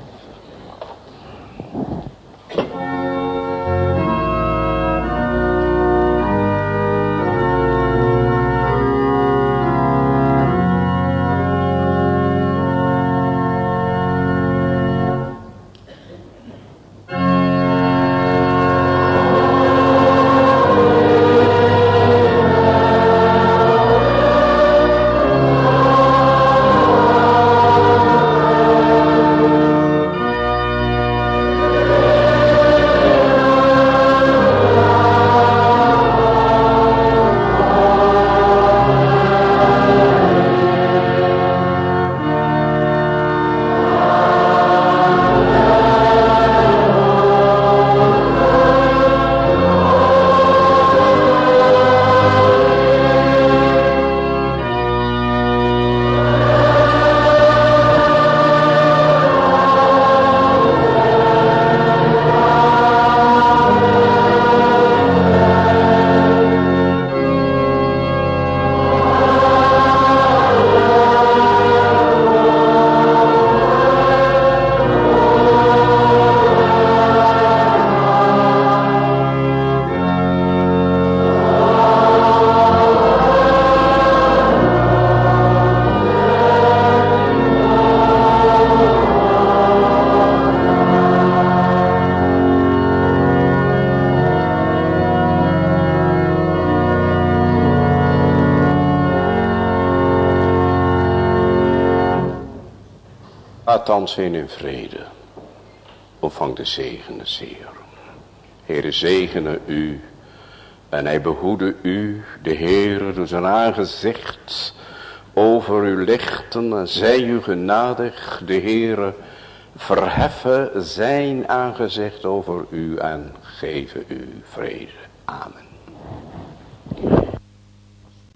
Thans heen in vrede. Ontvang de zegen des Heeren. Heere, zegene u. En hij behoede u, de Heere, door zijn aangezicht over u lichten. En zij u genadig, de Heere, verheffen zijn aangezicht over u en geven u vrede. Amen.